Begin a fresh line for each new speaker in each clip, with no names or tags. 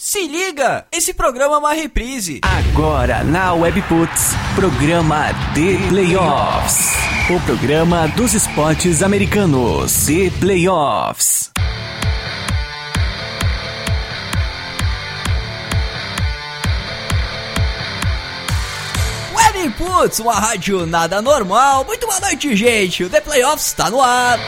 Se liga, esse programa é uma reprise.
Agora na Webputs, programa The Playoffs. O programa dos esportes americanos, The Playoffs.
Webputs, uma rádio nada normal. Muito boa noite, gente. O The Playoffs está no ar.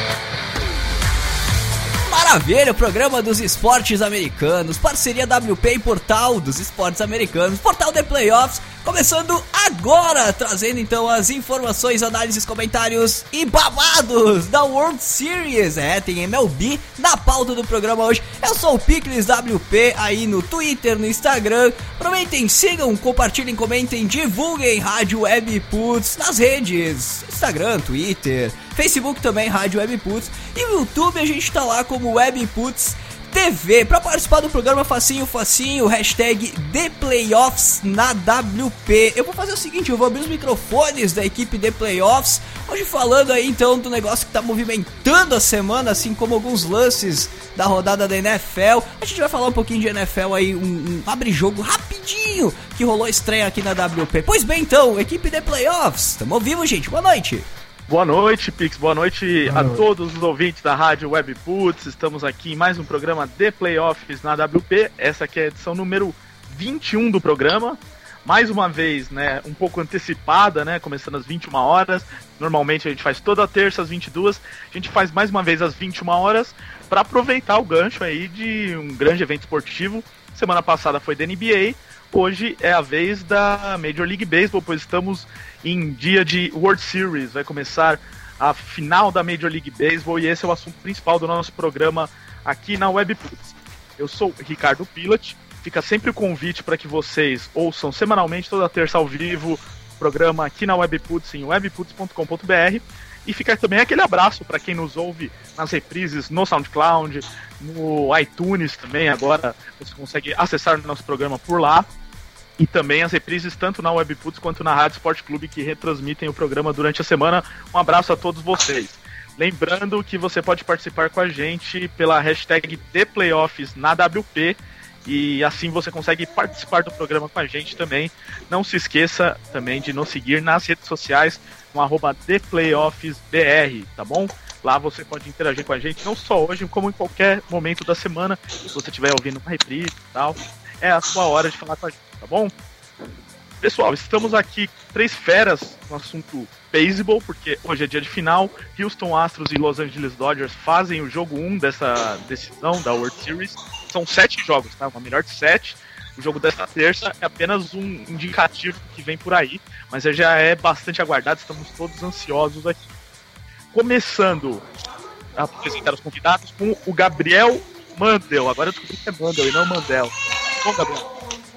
Maravilha, o programa dos esportes americanos, parceria WP e Portal dos Esportes Americanos, Portal The Playoffs, começando agora, trazendo então as informações, análises, comentários e babados da World Series. Tem MLB na pauta do programa hoje. Eu sou o Picles WP aí no Twitter, no Instagram. Aproveitem, sigam, compartilhem, comentem, divulguem Rádio Webputs nas redes, Instagram, Twitter, Facebook também, Rádio Webputs, e no YouTube a gente tá lá como Webputs TV. Pra participar do programa, facinho, hashtag The Playoffs na WP. Eu vou fazer o seguinte, eu vou abrir os microfones da equipe The Playoffs, hoje falando aí então do negócio que tá movimentando a semana, assim como alguns lances da rodada da NFL. A gente vai falar um pouquinho de NFL aí, um abre-jogo rapidinho que rolou estreia aqui na WP. Pois bem então, equipe The Playoffs, tamo ao vivo, gente, boa noite.
Boa noite, Pix. Boa noite a todos os ouvintes da Rádio Webputs. Estamos aqui em mais um programa The Playoffs na WP. Essa aqui é a edição número 21 do programa. Mais uma vez, né, um pouco antecipada, né, começando às 21 horas. Normalmente a gente faz toda terça às 22. A gente faz mais uma vez às 21 horas para aproveitar o gancho aí de um grande evento esportivo. Semana passada foi da NBA. Hoje é a vez da Major League Baseball, pois estamos em dia de World Series. Vai começar a final da Major League Baseball e esse é o assunto principal do nosso programa aqui na Webputs. Eu sou Ricardo Pilat. Fica sempre o convite para que vocês ouçam semanalmente, toda terça ao vivo, o programa aqui na Webputs, em webputs.com.br. E fica também aquele abraço para quem nos ouve nas reprises no SoundCloud, no iTunes também. Agora você consegue acessar o nosso programa por lá. E também as reprises tanto na Webputs quanto na Rádio Sport Clube, que retransmitem o programa durante a semana. Um abraço a todos vocês. Lembrando que você pode participar com a gente pela hashtag ThePlayoffs na WP. E assim você consegue participar do programa com a gente também. Não se esqueça também de nos seguir nas redes sociais no @ThePlayoffsBR, tá bom? Lá você pode interagir com a gente, não só hoje, como em qualquer momento da semana. Se você estiver ouvindo uma reprise e tal, é a sua hora de falar com a gente, tá bom? Pessoal, estamos aqui, três feras no assunto beisebol, porque hoje é dia de final. Houston Astros e Los Angeles Dodgers fazem o jogo 1 dessa decisão da World Series. São 7 jogos, tá? Uma melhor de 7. O jogo desta terça é apenas um indicativo que vem por aí, mas já é bastante aguardado, estamos todos ansiosos aqui. Começando a apresentar os convidados com o Gabriel Mandel. Agora eu descobri que é Mandel e não Mandel. Bom, Gabriel.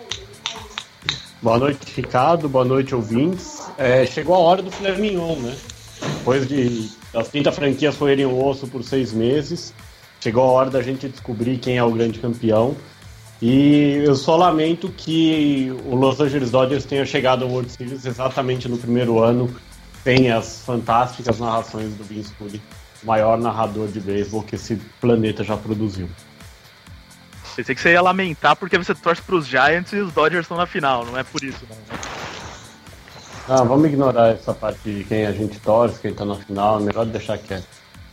Boa noite, Ricardo. Boa noite, ouvintes. Chegou a hora do filé mignon, né? Depois das 30 franquias roerem o osso por 6 meses, chegou a hora da gente descobrir quem é o grande campeão. E eu só lamento que o Los Angeles Dodgers tenha chegado ao World Series exatamente no primeiro ano, sem as fantásticas narrações do Vin Scully, o maior narrador de beisebol que esse planeta já produziu.
Pensei que você ia lamentar porque você torce pros Giants e os Dodgers estão na final, não é por isso, não, né?
Vamos ignorar essa parte de quem a gente torce, quem tá na final, é melhor deixar quieto.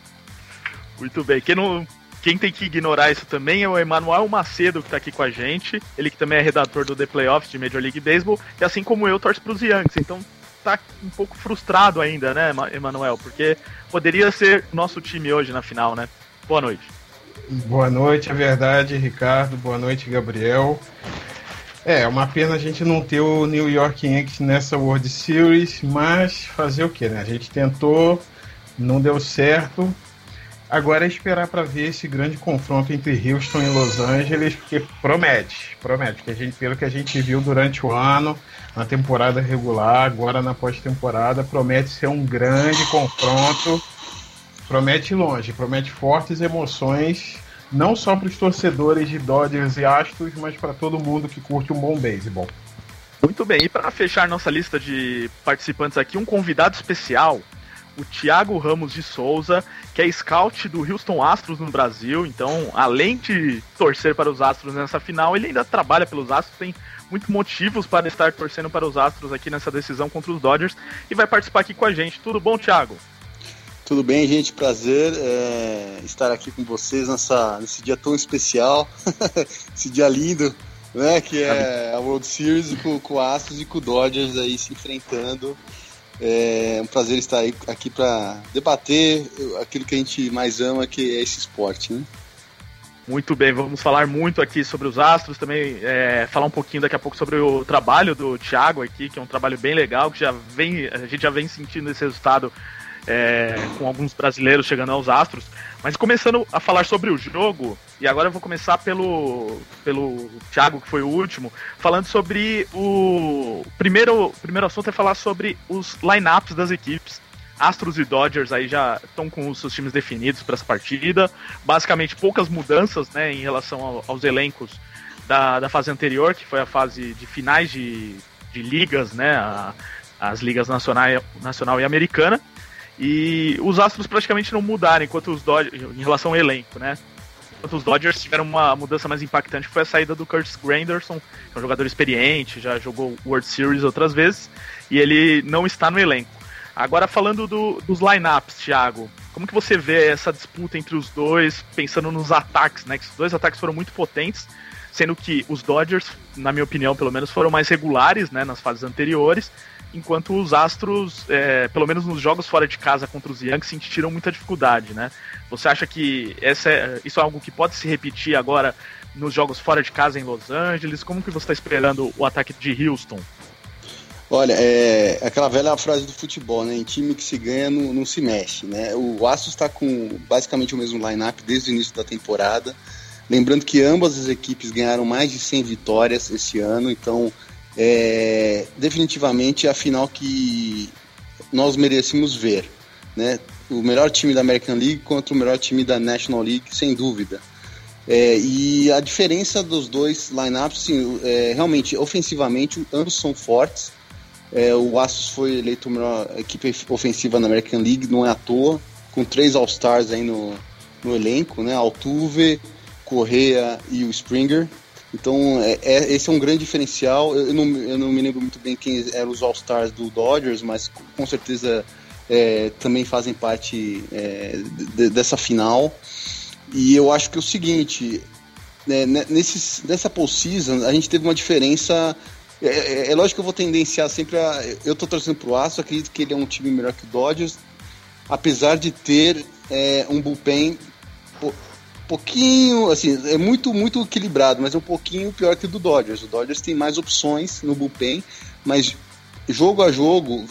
Muito bem, quem tem que ignorar isso também é o Emanuel Macedo, que tá aqui com a gente, ele que também é redator do The Playoffs de Major League Baseball, e assim como eu, torce pros Yankees, então tá um pouco frustrado ainda, né, Emanuel, porque poderia ser nosso time hoje na final, né? Boa noite.
Boa noite, é verdade, Ricardo. Boa noite, Gabriel. É uma pena a gente não ter o New York Yankees nessa World Series, mas fazer o que, né? A gente tentou, não deu certo. Agora é esperar para ver esse grande confronto entre Houston e Los Angeles, porque promete, pelo que a gente viu durante o ano, na temporada regular, agora na pós-temporada, promete ser um grande confronto. Promete longe, promete fortes emoções, não só para os torcedores de Dodgers e Astros, mas para todo mundo que curte um bom beisebol.
Muito bem, e para fechar nossa lista de participantes aqui, um convidado especial, o Thiago Ramos de Souza, que é scout do Houston Astros no Brasil. Então, além de torcer para os Astros nessa final, ele ainda trabalha pelos Astros, tem muitos motivos para estar torcendo para os Astros aqui nessa decisão contra os Dodgers, e vai participar aqui com a gente. Tudo bom, Thiago?
Tudo bem, gente, prazer estar aqui com vocês nesse dia tão especial, esse dia lindo, né, que é a World Series com o Astros e com o Dodgers aí se enfrentando. É um prazer estar aqui para debater aquilo que a gente mais ama, que é esse esporte, né?
Muito bem, vamos falar muito aqui sobre os Astros, também falar um pouquinho daqui a pouco sobre o trabalho do Thiago aqui, que é um trabalho bem legal, que a gente já vem sentindo esse resultado com alguns brasileiros chegando aos Astros. Mas começando a falar sobre o jogo, e agora eu vou começar pelo Thiago, que foi o último, falando sobre o primeiro assunto é falar sobre os lineups das equipes. Astros e Dodgers aí já estão com os seus times definidos para essa partida, basicamente poucas mudanças, né, em relação aos elencos da fase anterior, que foi a fase de finais de ligas, né, as ligas nacional e americana. E os Astros praticamente não mudaram, enquanto os Dodgers, em relação ao elenco, né? Enquanto os Dodgers tiveram uma mudança mais impactante, que foi a saída do Curtis Granderson, que é um jogador experiente, já jogou World Series outras vezes, e ele não está no elenco. Agora, falando dos lineups, Thiago, como que você vê essa disputa entre os dois, pensando nos ataques, né? Que os dois ataques foram muito potentes, sendo que os Dodgers, na minha opinião, pelo menos, foram mais regulares, né, nas fases anteriores, enquanto os Astros, pelo menos nos jogos fora de casa contra os Yankees, sentiram muita dificuldade, né? Você acha que isso é algo que pode se repetir agora nos jogos fora de casa em Los Angeles? Como que você está esperando o ataque de Houston?
Olha, é aquela velha frase do futebol, né? Em time que se ganha não se mexe, né? O Astros está com basicamente o mesmo line-up desde o início da temporada. Lembrando que ambas as equipes ganharam mais de 100 vitórias esse ano, então definitivamente é a final que nós merecemos ver, né? O melhor time da American League contra o melhor time da National League, sem dúvida. E a diferença dos dois lineups, sim, realmente, ofensivamente, ambos são fortes. O Astros foi eleito a melhor equipe ofensiva na American League, não é à toa, com 3 All-Stars aí no elenco, né? Altuve, Correa e o Springer. Então, esse é um grande diferencial. Eu não me lembro muito bem quem eram os All-Stars do Dodgers, mas com certeza também fazem parte dessa final. E eu acho que é o seguinte, nessa postseason, a gente teve uma diferença. É lógico que eu vou tendenciar sempre eu tô torcendo pro Astros, acredito que ele é um time melhor que o Dodgers, apesar de ter um bullpen pouquinho, assim, é muito, muito equilibrado, mas é um pouquinho pior que o do Dodgers. O Dodgers tem mais opções no bullpen, mas jogo a jogo,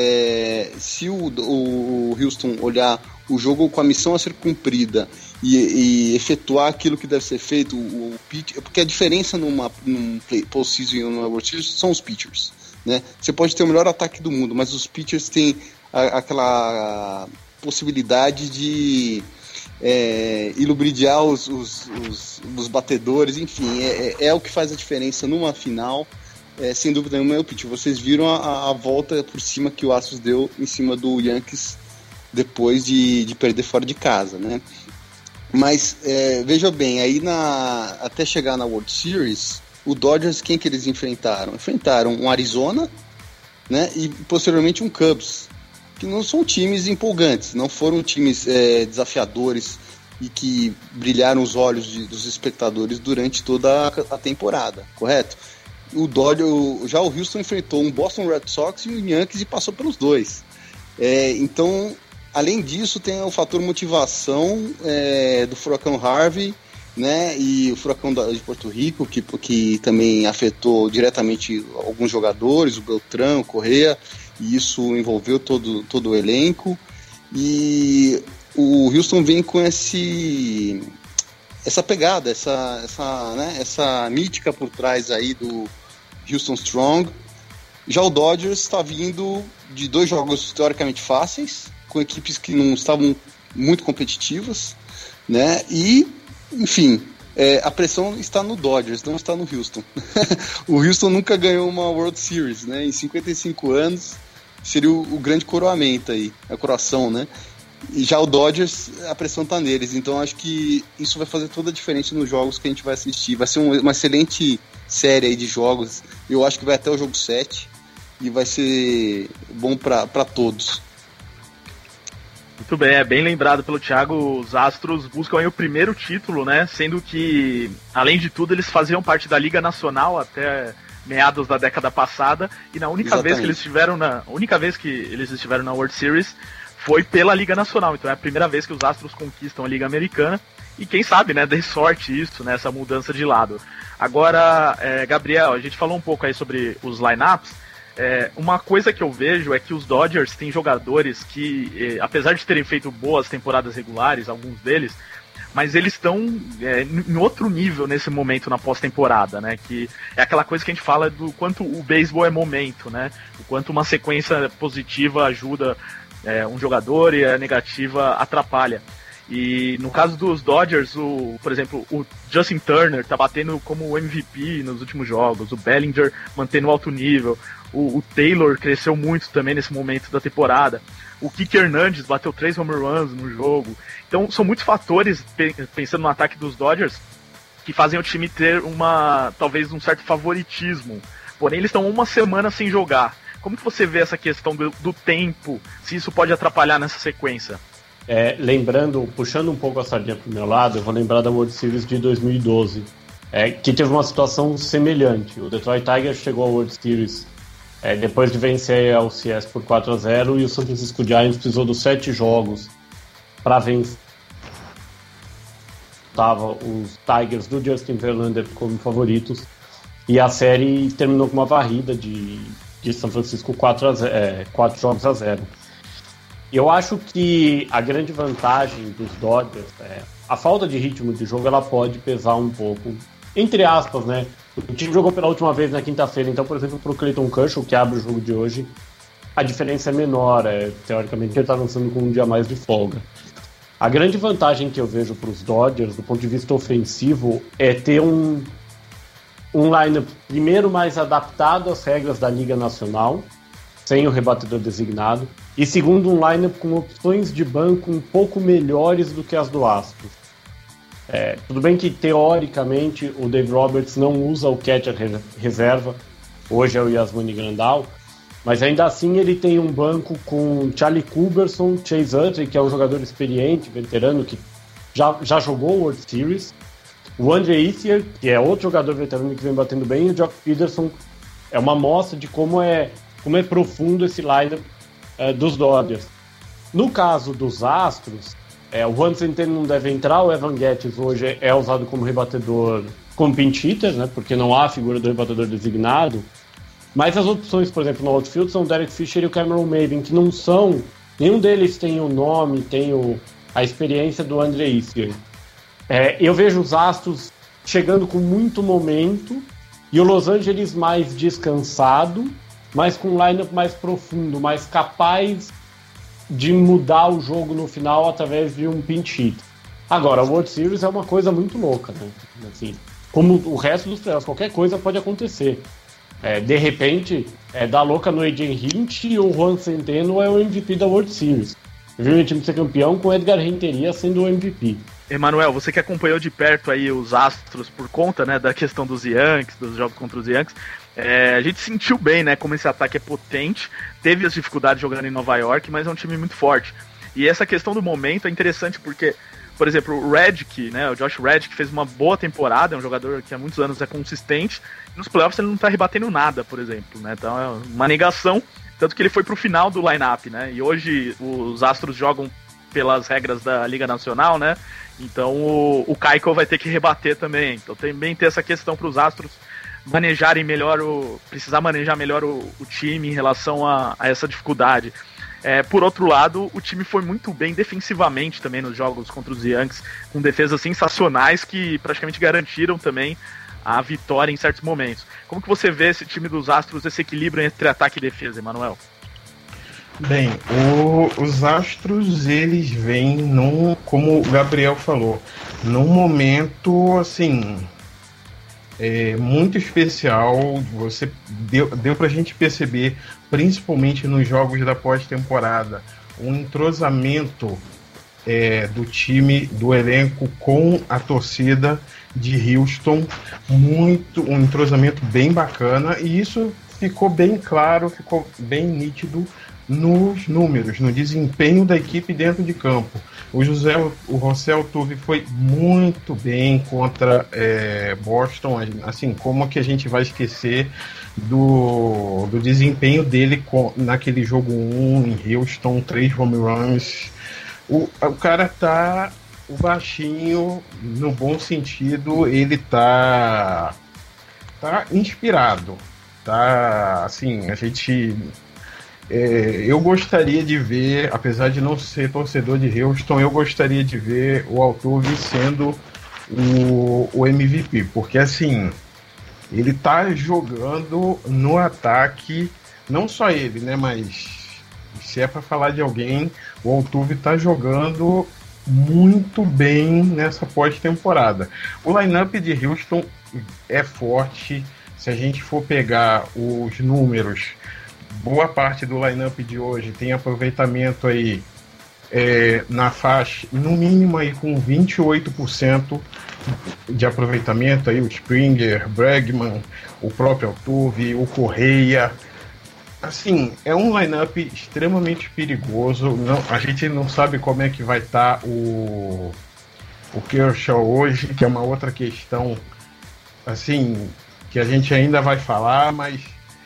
se o Houston olhar o jogo com a missão a ser cumprida e efetuar aquilo que deve ser feito, o pitch, porque a diferença num postseason e numa World Series são os pitchers, né? Você pode ter o melhor ataque do mundo, mas os pitchers têm aquela possibilidade de ilubridiar os batedores, enfim, é o que faz a diferença numa final, sem dúvida nenhuma é o pitch. Vocês viram a volta por cima que o Astros deu em cima do Yankees depois de perder fora de casa, né? Mas veja bem, aí até chegar na World Series, o Dodgers, quem que eles enfrentaram? Enfrentaram um Arizona, né, e posteriormente um Cubs, que não são times empolgantes, não foram times desafiadores e que brilharam os olhos dos espectadores durante toda a temporada, correto? Já o Houston enfrentou um Boston Red Sox e um Yankees e passou pelos dois. Então, além disso, tem o fator motivação do furacão Harvey, né, e o furacão de Porto Rico, que também afetou diretamente alguns jogadores, o Beltrán, o Correa, e isso envolveu todo o elenco. E o Houston vem com essa pegada, essa mítica por trás aí do Houston Strong. Já o Dodgers está vindo de 2 jogos teoricamente fáceis, com equipes que não estavam muito competitivas, né? E, enfim, a pressão está no Dodgers, não está no Houston. O Houston nunca ganhou uma World Series, né? Em 55 anos, seria o grande coroamento aí, a coroação, né? E já o Dodgers, a pressão tá neles, então acho que isso vai fazer toda a diferença nos jogos que a gente vai assistir. Vai ser uma excelente série aí de jogos, eu acho que vai até o jogo 7 e vai ser bom para todos.
Muito bem, é bem lembrado pelo Thiago, os Astros buscam aí o primeiro título, né? Sendo que, além de tudo, eles faziam parte da Liga Nacional até meados da década passada, e na única vez que eles estiveram na World Series foi pela Liga Nacional. Então é a primeira vez que os Astros conquistam a Liga Americana, e quem sabe, né, dê sorte isso, né, essa mudança de lado. Agora, Gabriel, a gente falou um pouco aí sobre os lineups. Uma coisa que eu vejo é que os Dodgers têm jogadores que, apesar de terem feito boas temporadas regulares, alguns deles, mas eles estão em outro nível nesse momento na pós-temporada, né? Que é aquela coisa que a gente fala do quanto o beisebol é momento, né? O quanto uma sequência positiva ajuda um jogador e a negativa atrapalha. E no caso dos Dodgers, por exemplo, o Justin Turner tá batendo como MVP nos últimos jogos, o Bellinger mantendo alto nível, o Taylor cresceu muito também nesse momento da temporada, o Kike Hernandez bateu 3 home runs no jogo. Então são muitos fatores, pensando no ataque dos Dodgers, que fazem o time ter talvez um certo favoritismo. Porém, eles estão uma semana sem jogar. Como que você vê essa questão do tempo, se isso pode atrapalhar nessa sequência?
Puxando um pouco a sardinha pro meu lado, eu vou lembrar da World Series de 2012, que teve uma situação semelhante. O Detroit Tigers chegou à World Series depois de vencer a LCS por 4-0, e o San Francisco Giants precisou dos 7 jogos para vencer. Tava os Tigers do Justin Verlander como favoritos, e a série terminou com uma varrida de São Francisco 4 jogos a 0. Eu acho que a grande vantagem dos Dodgers a falta de ritmo de jogo. Ela pode pesar um pouco, entre aspas, né? O time jogou pela última vez na quinta-feira, então, por exemplo, pro Clayton Kershaw, que abre o jogo de hoje, a diferença é menor. Teoricamente, ele tá lançando com um dia mais de folga. A grande vantagem que eu vejo para os Dodgers, do ponto de vista ofensivo, é ter um lineup, primeiro, mais adaptado às regras da Liga Nacional, sem o rebatedor designado, e segundo, um lineup com opções de banco um pouco melhores do que as do Astros. Tudo bem que, teoricamente, o Dave Roberts não usa o catcher reserva, hoje é o Yasmani Grandal, mas ainda assim ele tem um banco com Charlie Culberson, Chase Utley, que é um jogador experiente, veterano, que já jogou o World Series, o Andre Ethier, que é outro jogador veterano que vem batendo bem, e o Jock Peterson. É uma amostra de como é profundo esse lineup dos Dodgers. No caso dos Astros, o Juan Centeno não deve entrar, o Evan Gattis hoje é usado como rebatedor, como pinch hitter, né, porque não há a figura do rebatedor designado, mas as opções, por exemplo, no outfield são o Derek Fisher e o Cameron Maybin, que não são, nenhum deles tem o nome, tem a experiência do Andre Ethier. Eu vejo os Astros chegando com muito momento, e o Los Angeles mais descansado, mas com um lineup mais profundo, mais capaz de mudar o jogo no final através de um pinch hit. Agora, a World Series é uma coisa muito louca, né? Assim, como o resto dos playoffs, qualquer coisa pode acontecer. De repente, dá louca no AJ Hinch e o Juan Centeno é o MVP da World Series. Eu vi o time ser campeão com o Edgar Renteria sendo o MVP.
Emanuel, você que acompanhou de perto aí os Astros por conta, né, da questão dos Yankees, dos jogos contra os Yankees, a gente sentiu bem, né, como esse ataque é potente, teve as dificuldades jogando em Nova York, mas é um time muito forte. E essa questão do momento é interessante porque, por exemplo, o Redick, né, o Josh Redick fez uma boa temporada, é um jogador que há muitos anos é consistente, e nos playoffs ele não tá rebatendo nada, por exemplo, né, então é uma negação, tanto que ele foi pro final do line-up, né, e hoje os Astros jogam pelas regras da Liga Nacional, né, então o Keuchel vai ter que rebater também, então também tem essa questão para os Astros manejarem melhor, precisar manejar melhor o time em relação a essa dificuldade. Por outro lado, o time foi muito bem defensivamente também nos jogos contra os Yankees, com defesas sensacionais que praticamente garantiram também a vitória em certos momentos. Como que você vê esse time dos Astros, esse equilíbrio entre ataque e defesa, Emanuel?
Bem, os Astros, eles vêm como o Gabriel falou, num momento, assim, muito especial. Você deu pra gente perceber, principalmente nos jogos da pós-temporada, um entrosamento do time, do elenco com a torcida de Houston, um entrosamento bem bacana, e isso ficou bem claro, ficou bem nítido nos números, no desempenho da equipe dentro de campo. O Russell Tuve foi muito bem contra Boston, assim, como que a gente vai esquecer do desempenho dele naquele jogo 1 em Houston, 3 home runs. O cara tá, o baixinho, no bom sentido, ele tá inspirado, tá, assim, a gente... eu gostaria de ver, apesar de não ser torcedor de Houston, eu gostaria de ver o Altuve sendo o MVP, porque assim, ele tá jogando no ataque, não só ele, né, mas se é para falar de alguém, o Altuve tá jogando muito bem nessa pós-temporada. O lineup de Houston é forte, se a gente for pegar os números, boa parte do lineup de hoje tem aproveitamento aí na faixa, no mínimo aí com 28% de aproveitamento aí, o Springer, Bregman, o próprio Altuve, o Correia. Assim, é um lineup extremamente perigoso. A gente não sabe como é que vai estar o Kershaw hoje, que é uma outra questão, assim, que a gente ainda vai falar, mas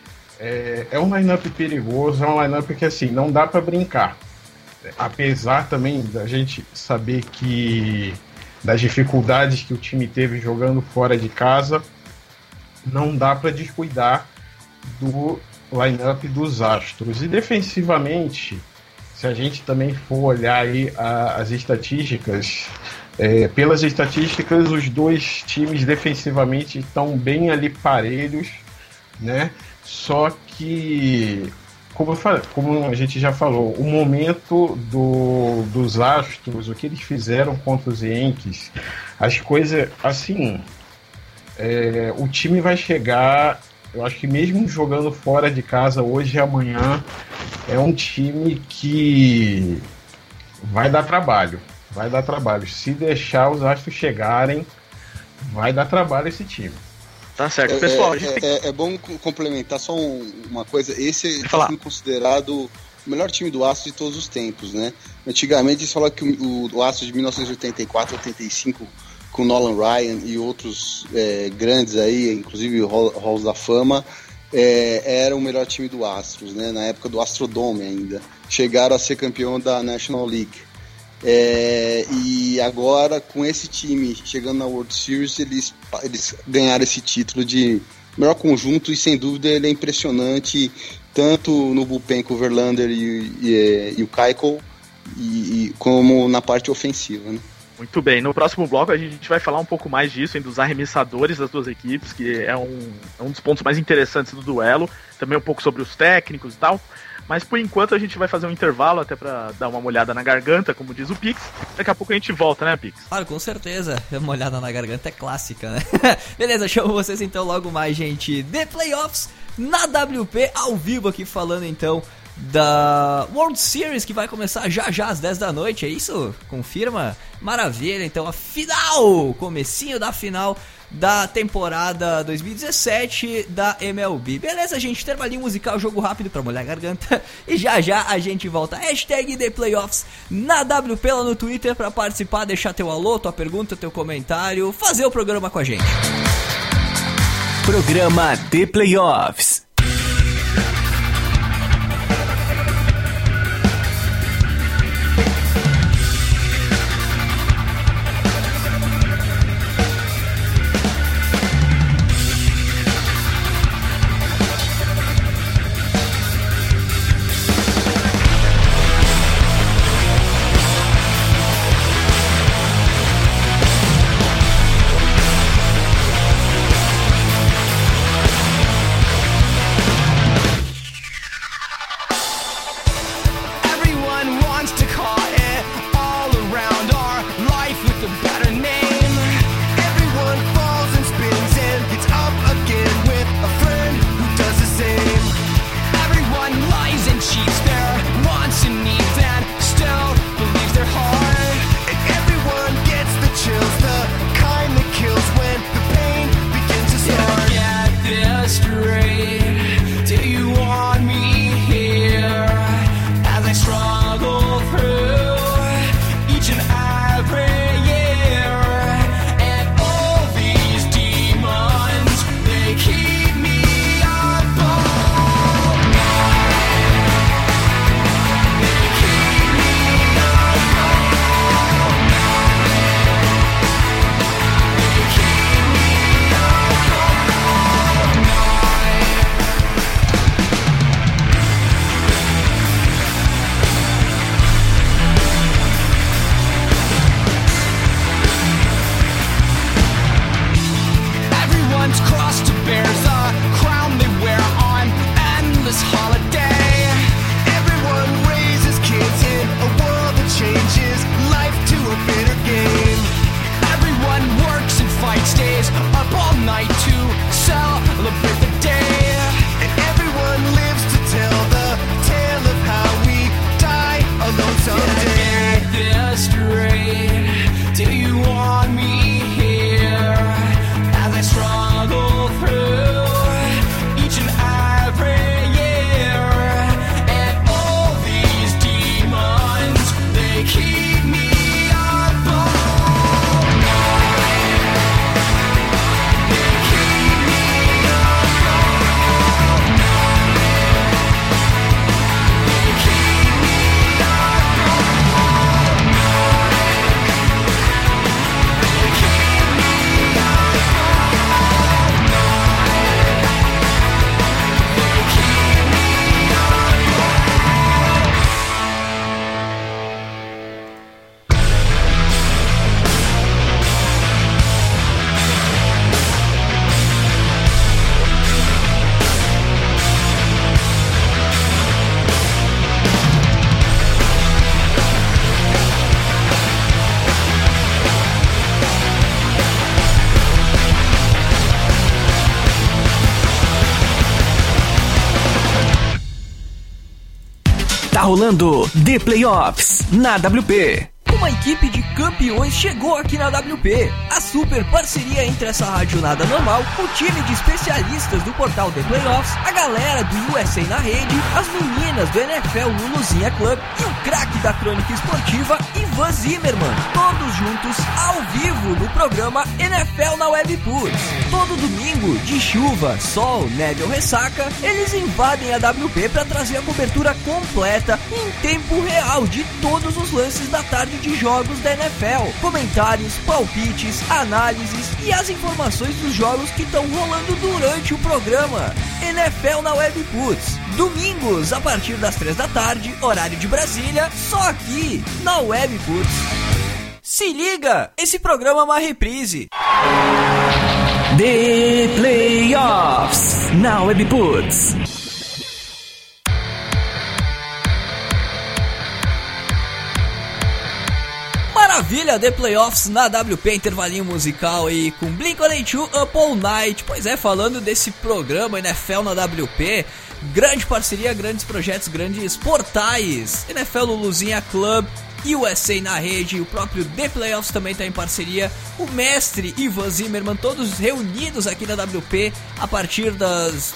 é um lineup perigoso, é um lineup que, assim, não dá para brincar. Apesar também da gente saber que das dificuldades que o time teve jogando fora de casa, não dá para descuidar do lineup dos Astros. E defensivamente, se a gente também for olhar aí as estatísticas, pelas estatísticas, os dois times defensivamente estão bem ali parelhos, né? Só que, como a gente já falou, o momento dos Astros, o que eles fizeram contra os Yankees, as coisas, assim, o time vai chegar, eu acho que mesmo jogando fora de casa hoje e amanhã, é um time que vai dar trabalho. Se deixar os Astros chegarem, vai dar trabalho esse time.
Tá certo, pessoal.
É bom complementar só uma coisa. Esse é sendo considerado o melhor time do Astros de todos os tempos, né? Antigamente eles falavam que o Astros de 1984, 85, com Nolan Ryan e outros grandes aí, inclusive o Halls da Fama, era o melhor time do Astros, né? Na época do Astrodome ainda. Chegaram a ser campeão da National League. E agora, com esse time chegando na World Series, eles ganharam esse título de melhor conjunto, e sem dúvida ele é impressionante, tanto no bullpen com o Verlander e o Keuchel, como na parte ofensiva, né?
Muito bem, no próximo bloco a gente vai falar um pouco mais disso, dos arremessadores das duas equipes, que é um dos pontos mais interessantes do duelo, também um pouco sobre os técnicos e tal. Mas por enquanto a gente vai fazer um intervalo até pra dar uma molhada na garganta, como diz o Pix. Daqui a pouco a gente volta, né, Pix?
Claro, com certeza. Uma olhada na garganta é clássica, né? Beleza, chamo vocês então logo mais, gente. The Playoffs na WP, ao vivo aqui, falando então da World Series, que vai começar já às 10 da noite, é isso? Confirma? Maravilha, então a final, comecinho da final da temporada 2017 da MLB. Beleza, gente, intervalinho musical, jogo rápido pra molhar a garganta, e já a gente volta. Hashtag The Playoffs na WP lá no Twitter pra participar, deixar teu alô, tua pergunta, teu comentário, fazer o programa com a gente.
Programa The Playoffs. rolando The Playoffs na WP.
Uma equipe de campeões chegou aqui na WP. A super parceria entre essa rádio nada normal, o time de especialistas do portal The Playoffs, a galera do USA na rede, as meninas do NFL Luluzinha Club e o craque da crônica esportiva, Ivan Zimmermann. Todos juntos, ao vivo, no programa NFL na Webputs. Todo domingo, de chuva, sol, neve ou ressaca, eles invadem a WP para trazer a cobertura completa em tempo real de todos os lances da tarde de jogos da NFL, comentários, palpites, análises e as informações dos jogos que estão rolando durante o programa. NFL na Webputs, domingos a partir das 3 da tarde, horário de Brasília, só aqui na Webputs. Se liga, esse programa é uma reprise.
The Playoffs na Webputs.
Maravilha, The Playoffs na WP, intervalinho musical aí com Blink-182 Up All Night. Pois é, falando desse programa NFL na WP, grande parceria, grandes projetos, grandes portais, NFL Luluzinha Club, USA na rede, o próprio The Playoffs também está em parceria, o mestre Ivan Zimmermann, todos reunidos aqui na WP a partir das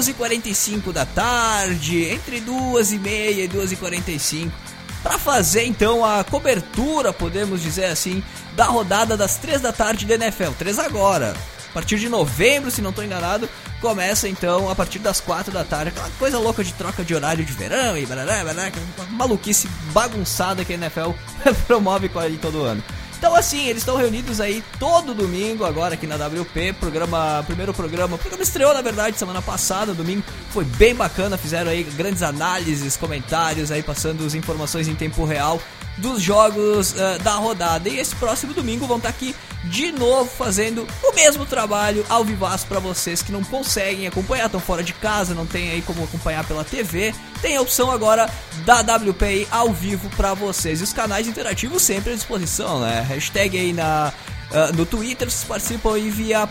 2h45 da tarde, entre 2h30 e 2h45. Para fazer então a cobertura, podemos dizer assim, da rodada das 3 da tarde da NFL. 3 agora. A partir de novembro, se não estou enganado, começa então a partir das 4 da tarde. Aquela coisa louca de troca de horário de verão e maluquice bagunçada que a NFL promove aí todo ano. Então assim, eles estão reunidos aí todo domingo agora aqui na WP, primeiro programa estreou na verdade semana passada, domingo, foi bem bacana, fizeram aí grandes análises, comentários aí, passando as informações em tempo real dos jogos da rodada, e esse próximo domingo vão estar aqui de novo fazendo o mesmo trabalho ao vivaço para vocês que não conseguem acompanhar, estão fora de casa, não tem aí como acompanhar pela TV, tem a opção agora da WP ao vivo para vocês, e os canais interativos sempre à disposição, né? Hashtag aí no Twitter, vocês participam aí via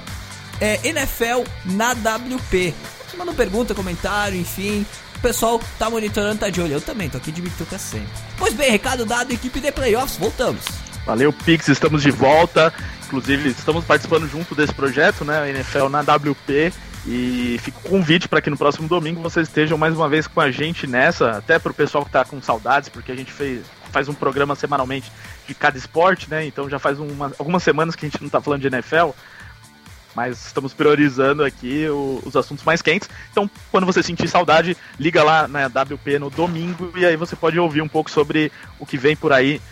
NFL na WP, você manda pergunta, comentário, enfim. O pessoal tá monitorando, tá de olho. Eu também, tô aqui de bituca sempre. Pois bem, recado dado, equipe de Playoffs, voltamos.
Valeu, Pix, estamos de volta. Inclusive, estamos participando junto desse projeto, né? NFL na WP. E fica o convite para que no próximo domingo vocês estejam mais uma vez com a gente nessa. Até pro pessoal que tá com saudades, porque a gente faz um programa semanalmente de cada esporte, né? Então já faz algumas semanas que a gente não tá falando de NFL. Mas estamos priorizando aqui os assuntos mais quentes. Então, quando você sentir saudade, liga lá na WP no domingo e aí você pode ouvir um pouco sobre o que vem por aí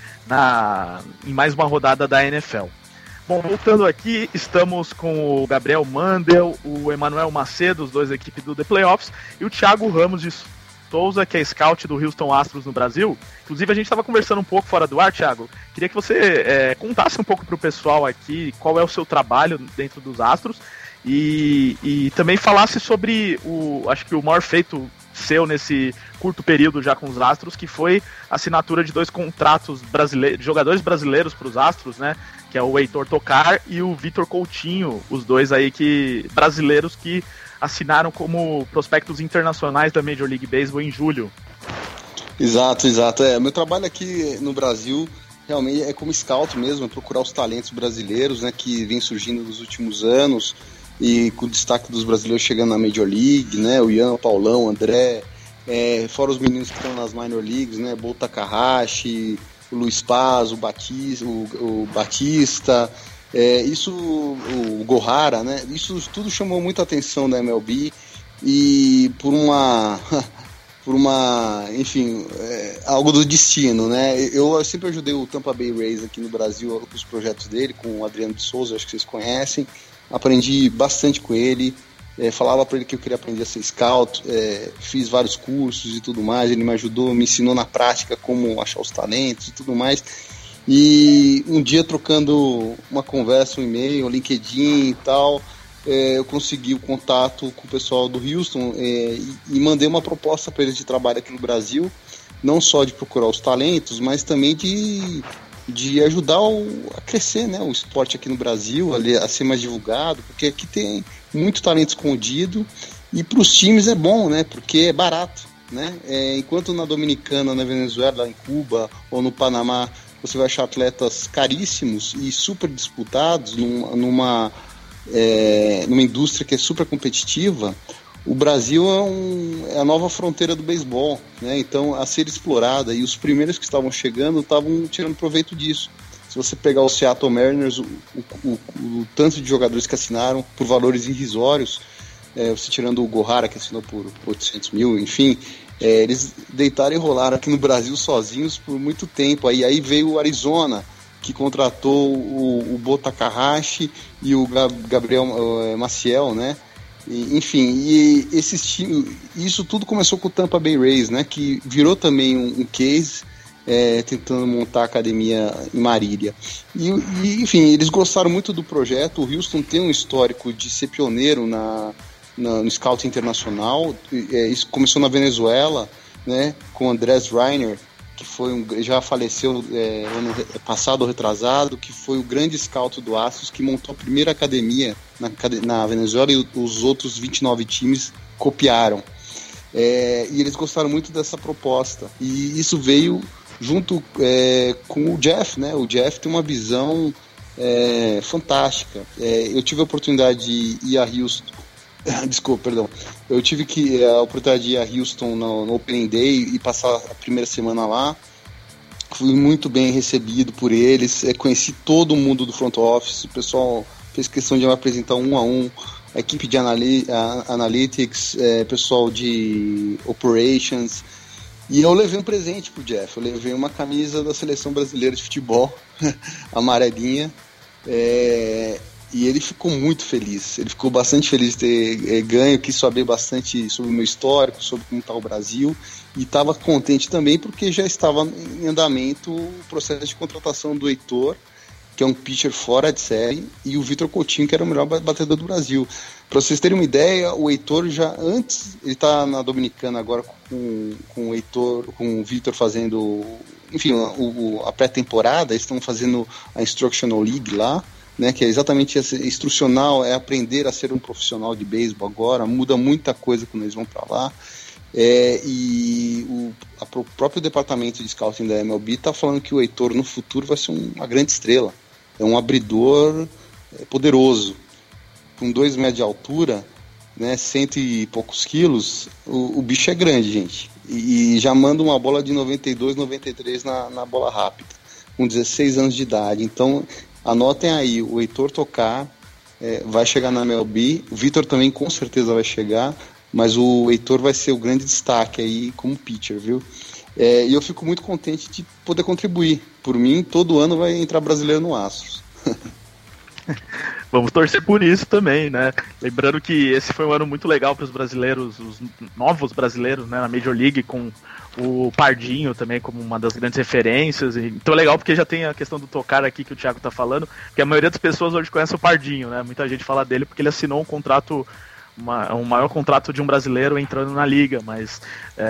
em mais uma rodada da NFL. Bom, voltando aqui, estamos com o Gabriel Mandel, o Emanuel Macedo, os dois da equipe do The Playoffs, e o Thiago Ramos de Souza, que é scout do Houston Astros no Brasil. Inclusive, a gente estava conversando um pouco fora do ar, Thiago. Queria que você contasse um pouco para o pessoal aqui qual é o seu trabalho dentro dos Astros e também falasse sobre acho que o maior feito seu nesse curto período já com os Astros, que foi a assinatura de 2 contratos de jogadores brasileiros para os Astros, né? Que é o Heitor Tocar e o Vitor Coutinho, os dois aí brasileiros que assinaram como prospectos internacionais da Major League Baseball em julho.
Exato. Meu trabalho aqui no Brasil realmente é como scout mesmo, é procurar os talentos brasileiros, né, que vem surgindo nos últimos anos, e com o destaque dos brasileiros chegando na Major League, né, o Ian, o Paulão, o André, fora os meninos que estão nas Minor Leagues, né, Bo Takahashi, o Luiz Paz, o Batista, o Gohara, né? Isso tudo chamou muita atenção da MLB e enfim, algo do destino, né? Eu sempre ajudei o Tampa Bay Rays aqui no Brasil com os projetos dele, com o Adriano de Souza, acho que vocês conhecem. Aprendi bastante com ele, falava para ele que eu queria aprender a ser scout, fiz vários cursos e tudo mais, ele me ajudou, me ensinou na prática como achar os talentos e tudo mais. E um dia, trocando uma conversa, um e-mail, um LinkedIn e tal, eu consegui o contato com o pessoal do Houston e mandei uma proposta para eles de trabalho aqui no Brasil, não só de procurar os talentos, mas também de ajudar a crescer, né, o esporte aqui no Brasil, a ser mais divulgado, porque aqui tem muito talento escondido e para os times é bom, né, porque é barato. né? Enquanto na Dominicana, na Venezuela, em Cuba ou no Panamá, você vai achar atletas caríssimos e super disputados numa indústria que é super competitiva, o Brasil é a nova fronteira do beisebol, né? Então, a ser explorada, e os primeiros que estavam chegando estavam tirando proveito disso. Se você pegar o Seattle Mariners, o tanto de jogadores que assinaram por valores irrisórios, você tirando o Gohara, que assinou por 800 mil, enfim, eles deitaram e rolaram aqui no Brasil sozinhos por muito tempo. Aí veio o Arizona, que contratou o Bo Takahashi e o Gabriel Maciel, né? Enfim, e esses times, isso tudo começou com o Tampa Bay Rays, né? Que virou também um case, tentando montar a academia em Marília. E, enfim, eles gostaram muito do projeto. O Houston tem um histórico de ser pioneiro no Scout internacional. Isso começou na Venezuela, né? Com Andrés Reiner, que já faleceu ano passado ou retrasado, que foi o grande scout do Astros, que montou a primeira academia na Venezuela, e os outros 29 times copiaram. E eles gostaram muito dessa proposta. E isso veio junto com o Jeff, né? O Jeff tem uma visão fantástica. Eu tive a oportunidade de ir a Houston. Desculpa, perdão. Eu tive a oportunidade de ir a Houston no Opening Day e passar a primeira semana lá. Fui muito bem recebido por eles. Conheci todo mundo do front office. O pessoal fez questão de me apresentar um a um. A equipe de analytics, pessoal de operations. E eu levei um presente pro Jeff. Eu levei uma camisa da Seleção Brasileira de Futebol, amarelinha. E ele ficou muito feliz. Ele ficou bastante feliz de ter ganho, quis saber bastante sobre o meu histórico, sobre como está o Brasil, e estava contente também porque já estava em andamento o processo de contratação do Heitor, que é um pitcher fora de série, e o Vitor Coutinho, que era o melhor batedor do Brasil. Para vocês terem uma ideia, o Heitor já antes, ele está na Dominicana agora com o Heitor, com o Vitor fazendo, enfim, a pré-temporada. Eles estão fazendo a Instructional League lá, né, que é exatamente instrucional, é aprender a ser um profissional de beisebol agora, muda muita coisa quando eles vão para lá. E o próprio departamento de scouting da MLB está falando que o Heitor no futuro vai ser uma grande estrela, é um abridor poderoso, com 2 metros de altura, né, 100 e poucos quilos, o bicho é grande, gente, e já manda uma bola de 92, 93 na bola rápida, com 16 anos de idade. Então anotem aí, o Heitor Tocar vai chegar na MLB, o Vitor também com certeza vai chegar, mas o Heitor vai ser o grande destaque aí como pitcher, viu? E eu fico muito contente de poder contribuir. Por mim, todo ano vai entrar brasileiro no Astros.
Vamos torcer por isso também, né? Lembrando que esse foi um ano muito legal para os brasileiros, os novos brasileiros, né, na Major League, com o Pardinho também como uma das grandes referências. Então é legal porque já tem a questão do Tocar aqui que o Thiago tá falando, que a maioria das pessoas hoje conhece o Pardinho, né? Muita gente fala dele porque ele assinou um contrato, o maior contrato de um brasileiro entrando na liga, mas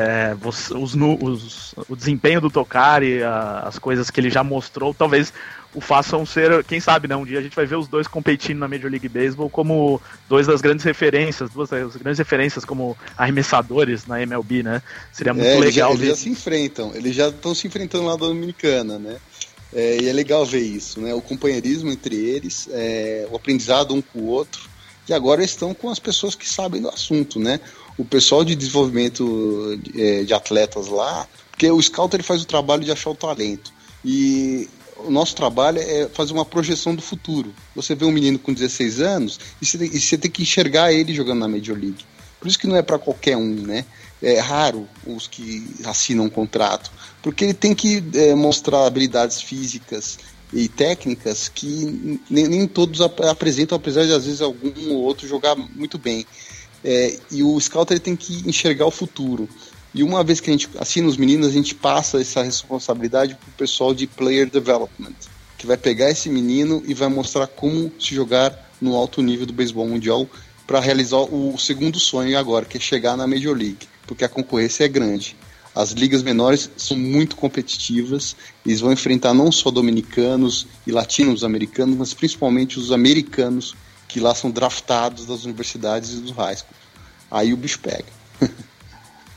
o desempenho do Tocar e as coisas que ele já mostrou talvez o façam ser, quem sabe, né, um dia a gente vai ver os dois competindo na Major League Baseball como duas das grandes referências como arremessadores na MLB, né? Seria muito legal ver.
Eles já se enfrentam, eles já estão se enfrentando lá da Dominicana, né? E é legal ver isso, né? O companheirismo entre eles, o aprendizado um com o outro. E agora eles estão com as pessoas que sabem do assunto, né? O pessoal de desenvolvimento de atletas lá, porque o scout ele faz o trabalho de achar o talento. E o nosso trabalho é fazer uma projeção do futuro. Você vê um menino com 16 anos e você tem que enxergar ele jogando na Major League. Por isso que não é para qualquer um, né? É raro os que assinam um contrato, porque ele tem que mostrar habilidades físicas e técnicas que nem todos apresentam, apesar de às vezes algum ou outro jogar muito bem. E o scout ele tem que enxergar o futuro. E uma vez que a gente assina os meninos, a gente passa essa responsabilidade para o pessoal de Player Development, que vai pegar esse menino e vai mostrar como se jogar no alto nível do beisebol mundial para realizar o segundo sonho agora, que é chegar na Major League, porque a concorrência é grande. As ligas menores são muito competitivas, eles vão enfrentar não só dominicanos e latinos-americanos, mas principalmente os americanos, que lá são draftados das universidades e dos high schools. Aí o bicho pega.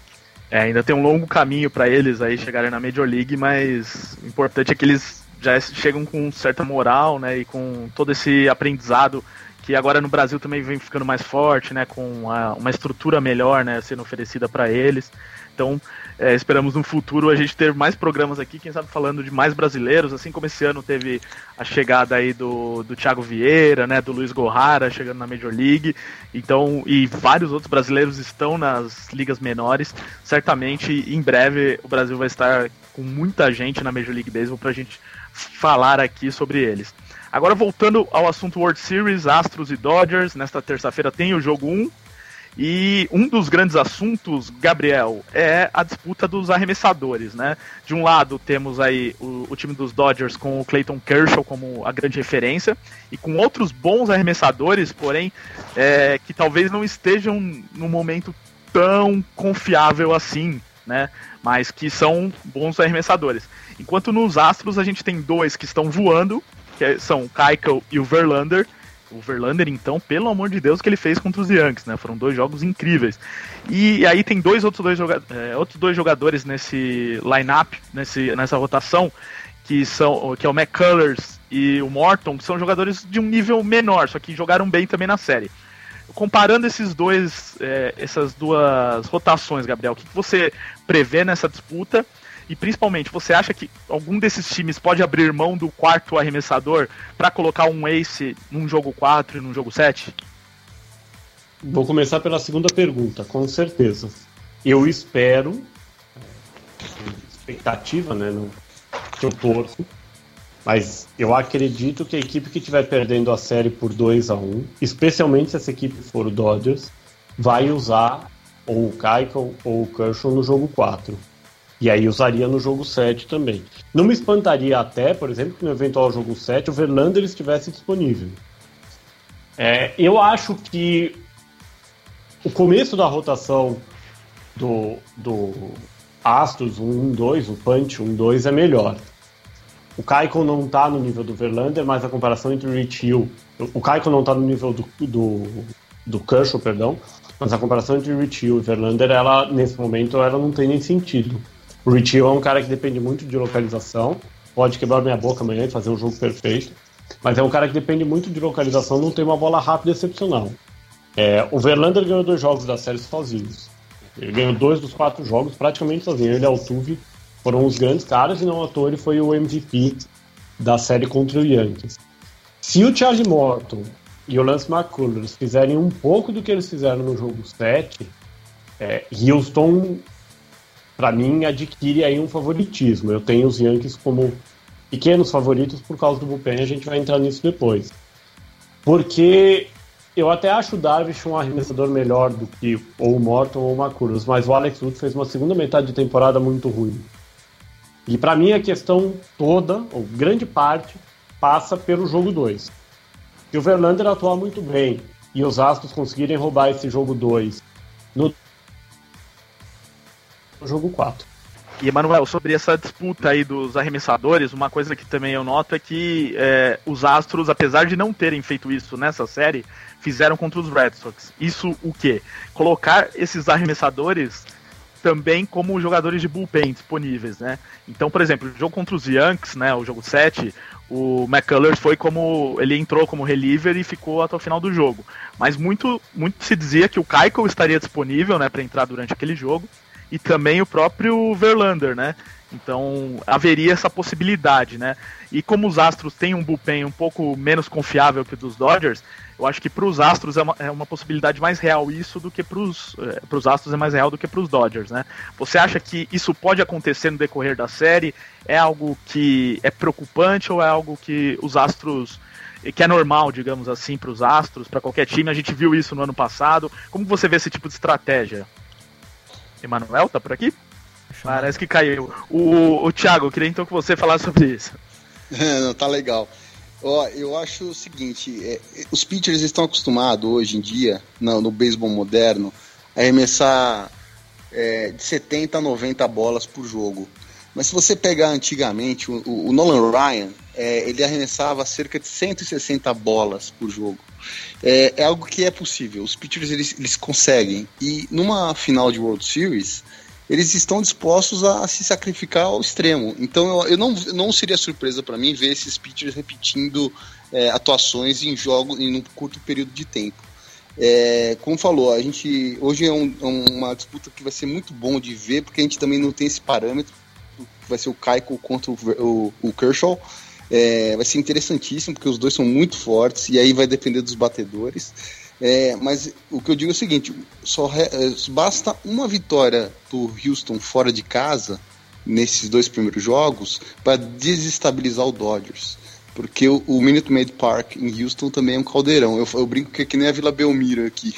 Ainda tem um longo caminho para eles aí chegarem na Major League, mas o importante é que eles já chegam com certa moral, né, e com todo esse aprendizado que agora no Brasil também vem ficando mais forte, né, com uma estrutura melhor, né, sendo oferecida para eles. Então, esperamos no futuro a gente ter mais programas aqui, quem sabe falando de mais brasileiros, assim como esse ano teve a chegada aí do Thiago Vieira, né, do Luiz Gohara chegando na Major League, então, e vários outros brasileiros estão nas ligas menores. Certamente, em breve, o Brasil vai estar com muita gente na Major League Baseball pra gente falar aqui sobre eles. Agora, voltando ao assunto World Series, Astros e Dodgers, nesta terça-feira tem o jogo 1, e um dos grandes assuntos, Gabriel, é a disputa dos arremessadores, né? De um lado temos aí o time dos Dodgers com o Clayton Kershaw como a grande referência, e com outros bons arremessadores, porém, que talvez não estejam num momento tão confiável assim, né? Mas que são bons arremessadores. Enquanto nos Astros a gente tem dois que estão voando, que são o Keuchel e o Verlander. O Verlander, então, pelo amor de Deus, que ele fez contra os Yankees, né? Foram 2 jogos incríveis. E aí tem outros dois jogadores nesse line-up, nessa rotação, que é o McCullers e o Morton, que são jogadores de um nível menor, só que jogaram bem também na série. Comparando essas duas rotações, Gabriel, o que você prevê nessa disputa? E principalmente, você acha que algum desses times pode abrir mão do quarto arremessador para colocar um ace num jogo 4 e num jogo 7?
Vou começar pela segunda pergunta, com certeza. Eu espero, expectativa, né, que eu torço, mas eu acredito que a equipe que estiver perdendo a série por 2-1, especialmente se essa equipe for o Dodgers, vai usar ou o Keuchel ou o Kershaw no jogo 4. E aí usaria no jogo 7 também. Não me espantaria até, por exemplo, que no eventual jogo 7 o Verlander estivesse disponível. Eu acho que o começo da rotação do Astros 1-2, o Punch 1-2 é melhor. O Keuchel não está no nível do Verlander, mas a comparação entre o Rich Hill... O Keuchel não está no nível do Kershaw, perdão, mas a comparação entre o Rich Hill e o Verlander, nesse momento, ela não tem nem sentido. O Rich Hill é um cara que depende muito de localização, pode quebrar minha boca amanhã e fazer um jogo perfeito, mas é um cara que depende muito de localização, não tem uma bola rápida excepcional. O Verlander ganhou 2 jogos da série sozinhos. Ele ganhou 2 dos 4 jogos praticamente sozinho. Ele e o Altuve foram os grandes caras e não à toa ele foi o MVP da série contra o Yankees. Se o Charlie Morton e o Lance McCullers fizerem um pouco do que eles fizeram no jogo 7, Houston, para mim, adquire aí um favoritismo. Eu tenho os Yankees como pequenos favoritos por causa do bullpen, a gente vai entrar nisso depois. Porque eu até acho o Darvish um arremessador melhor do que ou o Morton ou o McCullers, mas o Alex Wood fez uma segunda metade de temporada muito ruim. E para mim a questão toda, ou grande parte, passa pelo jogo 2. Se o Verlander atuar muito bem e os Astros conseguirem roubar esse jogo 2 no jogo 4.
E, Emanuel, sobre essa disputa aí dos arremessadores, uma coisa que também eu noto é que os Astros, apesar de não terem feito isso nessa série, fizeram contra os Red Sox. Isso o quê? Colocar esses arremessadores também como jogadores de bullpen disponíveis, né? Então, por exemplo, o jogo contra os Yankees, né, o jogo 7, o McCullers ele entrou como reliever e ficou até o final do jogo. Mas muito se dizia que o Keuchel estaria disponível, né, para entrar durante aquele jogo, e também o próprio Verlander, né? Então haveria essa possibilidade, né? E como os Astros têm um bullpen um pouco menos confiável que o dos Dodgers, eu acho que para os Astros é uma possibilidade mais real isso do que para os Astros é mais real do que para os Dodgers, né? Você acha que isso pode acontecer no decorrer da série? É algo que é preocupante ou é algo que os Astros, que é normal, digamos assim, para os Astros, para qualquer time? A gente viu isso no ano passado. Como você vê esse tipo de estratégia? Emanuel, tá por aqui? Parece que caiu. O Thiago, eu queria então que você falasse sobre isso.
Não, tá legal. Eu acho o seguinte, os pitchers estão acostumados hoje em dia, no beisebol moderno, a arremessar de 70 a 90 bolas por jogo. Mas se você pegar antigamente, o Nolan Ryan, ele arremessava cerca de 160 bolas por jogo. É algo que é possível, os pitchers eles conseguem. E numa final de World Series, eles estão dispostos a se sacrificar ao extremo. Então eu não seria surpresa para mim ver esses pitchers repetindo atuações em jogos em um curto período de tempo. Como falou, a gente hoje é uma disputa que vai ser muito bom de ver, porque a gente também não tem esse parâmetro, que vai ser o Keuchel contra o Kershaw. Vai ser interessantíssimo, porque os dois são muito fortes, e aí vai depender dos batedores. Mas o que eu digo é o seguinte, basta uma vitória do Houston fora de casa, nesses 2 primeiros jogos, para desestabilizar o Dodgers. Porque o Minute Maid Park em Houston também é um caldeirão. Eu brinco que é que nem a Vila Belmiro aqui.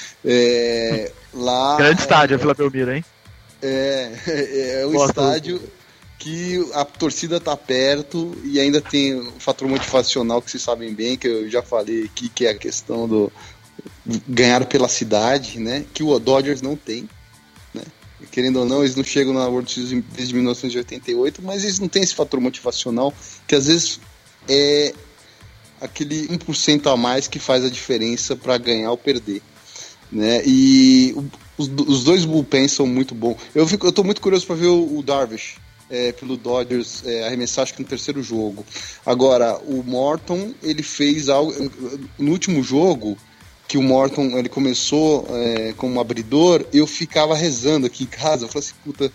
Lá,
grande estádio a Vila Belmiro, hein?
É um estádio que a torcida tá perto e ainda tem o fator motivacional que vocês sabem bem, que eu já falei aqui, que é a questão do ganhar pela cidade, né? Que o Dodgers não tem, né? Querendo ou não, eles não chegam na World Series desde 1988, mas eles não têm esse fator motivacional que às vezes é aquele 1% a mais que faz a diferença para ganhar ou perder, né? E os 2 bullpens são muito bons. Eu tô muito curioso para ver o Darvish pelo Dodgers arremessar, acho que no 3º jogo. Agora, o Morton, ele fez algo no último jogo, que o Morton ele começou como abridor, eu ficava rezando aqui em casa, eu falei assim, puta,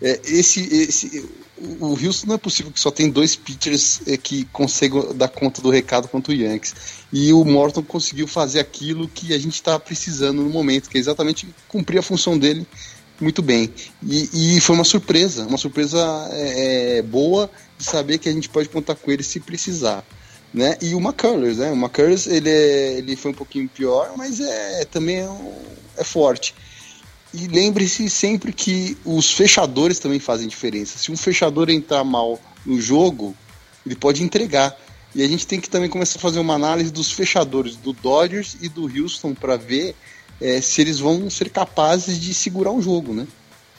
o Houston não é possível que só tem 2 pitchers que consigam dar conta do recado contra o Yankees. E o Morton conseguiu fazer aquilo que a gente está precisando no momento, que é exatamente cumprir a função dele muito bem. E foi uma surpresa boa de saber que a gente pode contar com ele se precisar, né? E o McCullers, né? O McCullers ele foi um pouquinho pior, mas também é forte. E lembre-se sempre que os fechadores também fazem diferença. Se um fechador entrar mal no jogo, ele pode entregar. E a gente tem que também começar a fazer uma análise dos fechadores do Dodgers e do Houston para ver se eles vão ser capazes de segurar um jogo, né?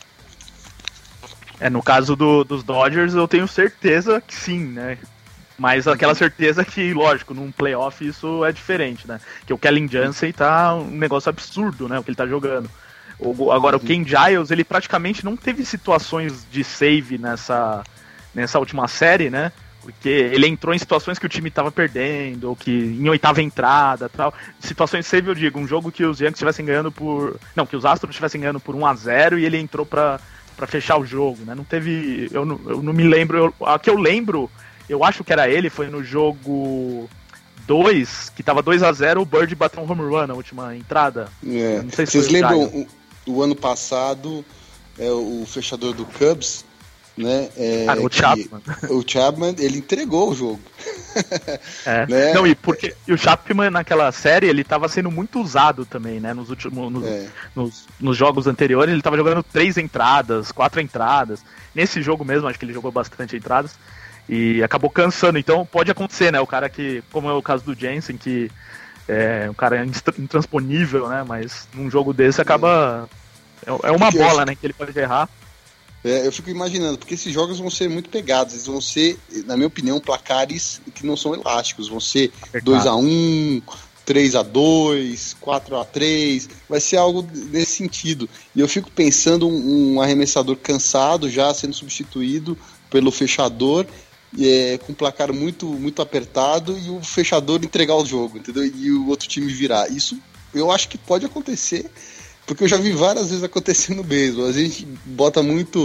No caso dos Dodgers, eu tenho certeza que sim, né? Mas aquela certeza que, lógico, num playoff isso é diferente, né? Que o Kellen Jansen tá um negócio absurdo, né? O que ele tá jogando. Agora, o Ken Giles, ele praticamente não teve situações de save nessa última série, né? Porque ele entrou em situações que o time estava perdendo, ou que em 8ª entrada, tal. Situações de save, eu digo, um jogo que os Yankees estivessem ganhando que os Astros estivessem ganhando por 1-0 e ele entrou pra fechar o jogo, né? Não teve... Eu não me lembro... A que eu lembro, eu acho que era ele, foi no jogo 2, que tava 2-0, o Bird bateu um home run na última entrada.
Não sei se vocês lembram o ano passado, o fechador do Cubs, né? O Chapman, ele entregou o jogo. Né?
Não, e o Chapman naquela série, ele tava sendo muito usado também, né? Nos jogos anteriores, ele tava jogando 3 entradas, 4 entradas. Nesse jogo mesmo, acho que ele jogou bastante entradas. E acabou cansando, então pode acontecer, né? O cara que, como é o caso do Jansen, que um cara intransponível, né? Mas num jogo desse acaba... É uma bola, né? Que ele pode errar.
Eu fico imaginando, porque esses jogos vão ser muito pegados. Eles vão ser, na minha opinião, placares que não são elásticos. Vão ser 2-1, 3-2, 4-3. Vai ser algo nesse sentido. E eu fico pensando um arremessador cansado já sendo substituído pelo fechador, com um placar muito, muito apertado, e o fechador entregar o jogo, entendeu? E o outro time virar. Isso eu acho que pode acontecer, porque eu já vi várias vezes acontecer no beisebol. A gente bota muito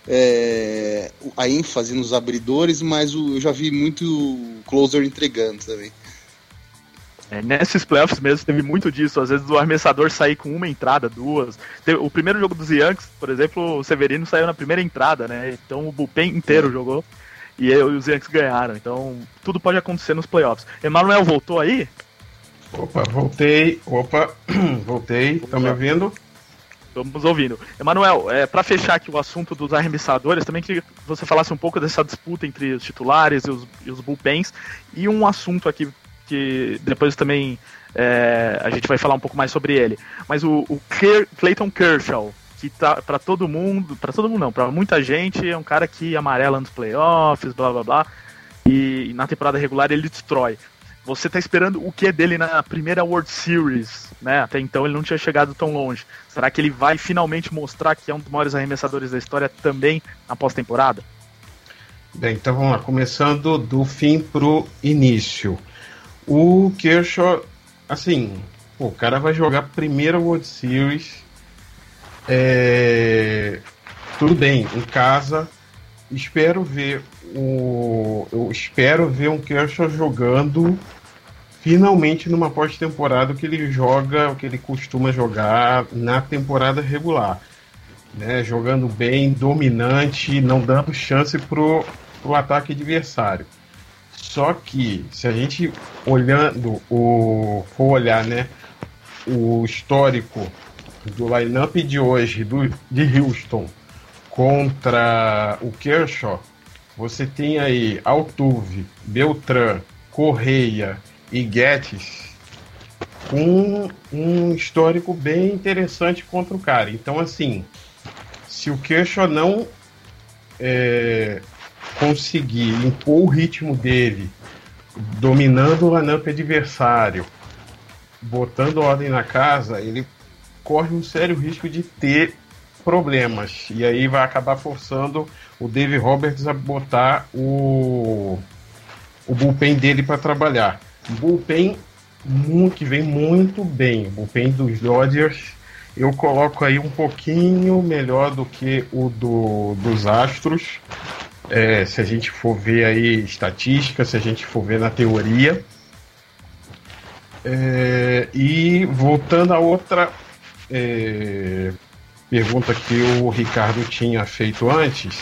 a ênfase nos abridores, mas eu já vi muito closer entregando também.
Nesses playoffs mesmo teve muito disso. Às vezes o arremessador sair com uma entrada, 2. O primeiro jogo dos Yankees, por exemplo, o Severino saiu na primeira entrada, né? Então o bullpen inteiro jogou e os Yankees ganharam. Então tudo pode acontecer nos playoffs. Emanuel voltou aí?
Voltei. Estão me ouvindo?
Estamos ouvindo. Emanuel, para fechar aqui o assunto dos arremessadores, também queria que você falasse um pouco dessa disputa entre os titulares e os bullpens, e um assunto aqui que depois também a gente vai falar um pouco mais sobre ele. Mas o Clayton Kershaw, que tá para todo mundo não, para muita gente é um cara que amarela nos playoffs, blá blá blá, e na temporada regular ele destrói. você tá esperando o que dele na primeira World Series, né? Até então ele não tinha chegado tão longe. Será que ele vai finalmente mostrar que é um dos maiores arremessadores da história também na pós-temporada?
Bem, então vamos lá, começando do fim pro início. O Kershaw, assim, o cara vai jogar a primeira World Series, tudo bem, em casa. Eu espero ver um Kershaw jogando finalmente numa pós-temporada que ele joga, o que ele costuma jogar na temporada regular, né? Jogando bem, dominante, não dando chance pro ataque adversário. Só que se a gente for olhar, né, o histórico do line-up de hoje de Houston contra o Kershaw, você tem aí Altuve, Beltrán, Correia e Gettis com um histórico bem interessante contra o cara. Então, assim, se o Kershaw não conseguir impor o ritmo dele, dominando o line-up adversário, botando ordem na casa, ele corre um sério risco de ter problemas, e aí vai acabar forçando o Dave Roberts a botar o bullpen dele para trabalhar. Um bullpen que vem muito bem. O bullpen dos Dodgers eu coloco aí um pouquinho melhor do que o dos Astros, se a gente for ver aí estatística, se a gente for ver na teoria. E voltando a outra pergunta que o Ricardo tinha feito antes,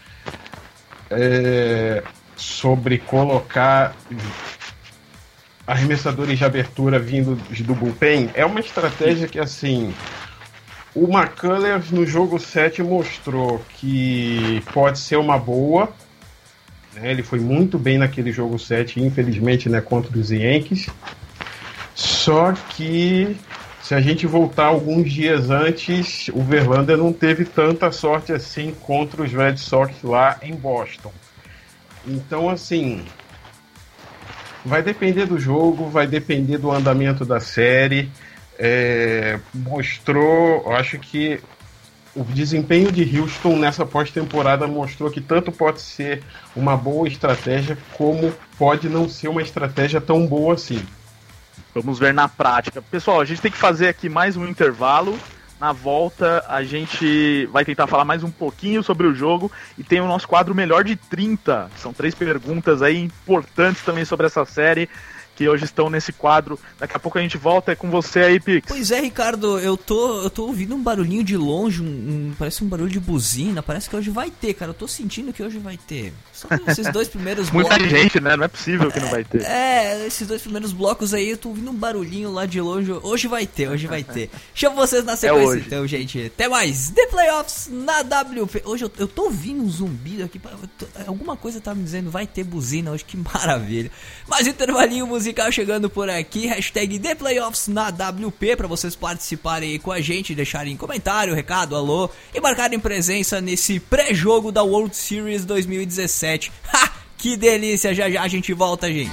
sobre colocar arremessadores de abertura vindo do bullpen, é uma estratégia que, assim, o McCullers no jogo 7 mostrou que pode ser uma boa, né? Ele foi muito bem naquele jogo 7, infelizmente, né, contra os Yankees. Só que se a gente voltar alguns dias antes, o Verlander não teve tanta sorte assim contra os Red Sox lá em Boston. Então, assim, vai depender do jogo, vai depender do andamento da série. Acho que o desempenho de Houston nessa pós-temporada mostrou que tanto pode ser uma boa estratégia, como pode não ser uma estratégia tão boa assim.
Vamos ver na prática. Pessoal, a gente tem que fazer aqui mais um intervalo. Na volta, a gente vai tentar falar mais um pouquinho sobre o jogo e tem o nosso quadro Melhor de 30. São 3 perguntas aí importantes também sobre essa série que hoje estão nesse quadro. Daqui a pouco a gente volta, é com você aí, Pix.
Pois é, Ricardo, eu tô ouvindo um barulhinho de longe, parece um barulho de buzina, parece que hoje vai ter, cara, eu tô sentindo que hoje vai ter. Só esses 2 primeiros blocos...
Muita gente, né? Não é possível que não vai ter.
Esses 2 primeiros blocos aí, eu tô ouvindo um barulhinho lá de longe, hoje vai ter. Chamo vocês na sequência, então, gente. Até mais, The Playoffs na WP. Hoje eu tô ouvindo um zumbido aqui, alguma coisa tá me dizendo, vai ter buzina hoje, que maravilha. Mais um intervalinho musical chegando por aqui, hashtag The Playoffs na WP, pra vocês participarem aí com a gente, deixarem comentário, recado, alô, e marcarem presença nesse pré-jogo da World Series 2017. Ha! Que delícia, já a gente volta, gente.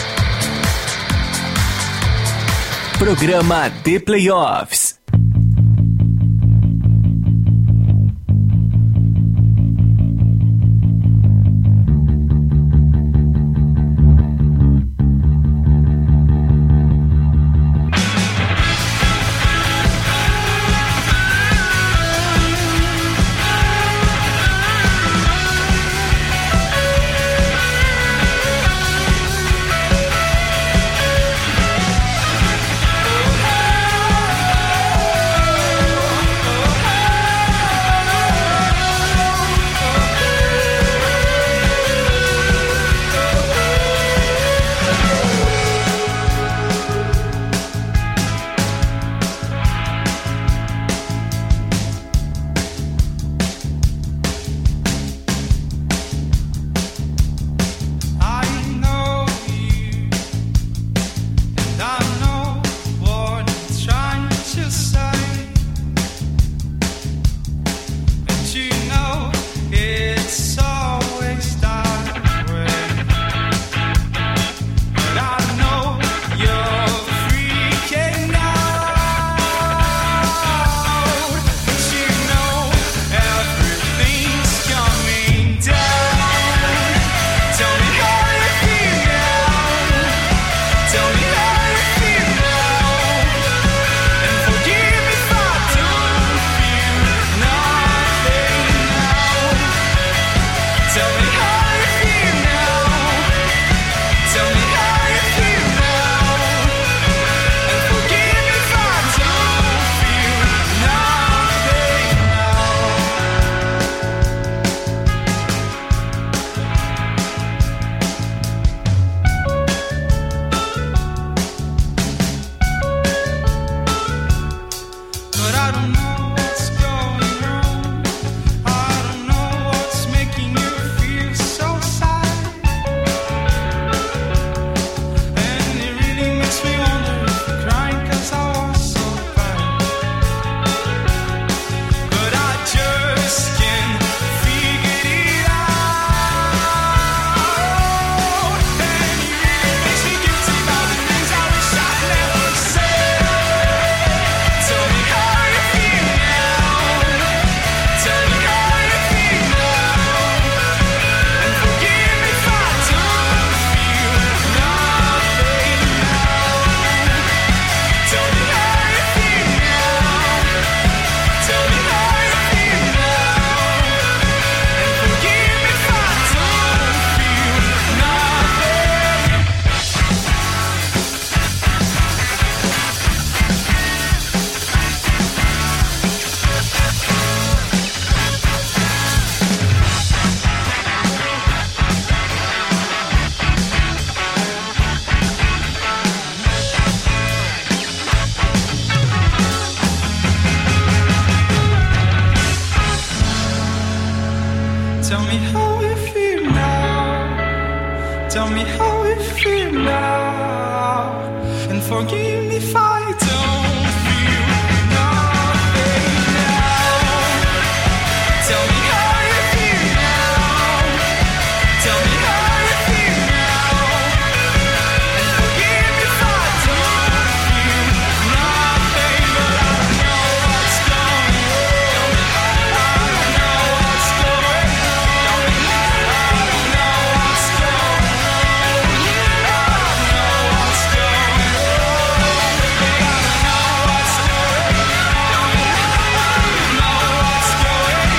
Programa The Playoffs.
Tell me how you feel now. Tell me how you feel now. And forgive me if I don't feel nothing now. Tell me how you feel now. Tell me how you feel now. And forgive me if I don't feel nothing. But I don't know what's going on. I don't know what's going on. I don't know what's going on. I don't know what's going on. I don't know what's going on. I don't know what's going on.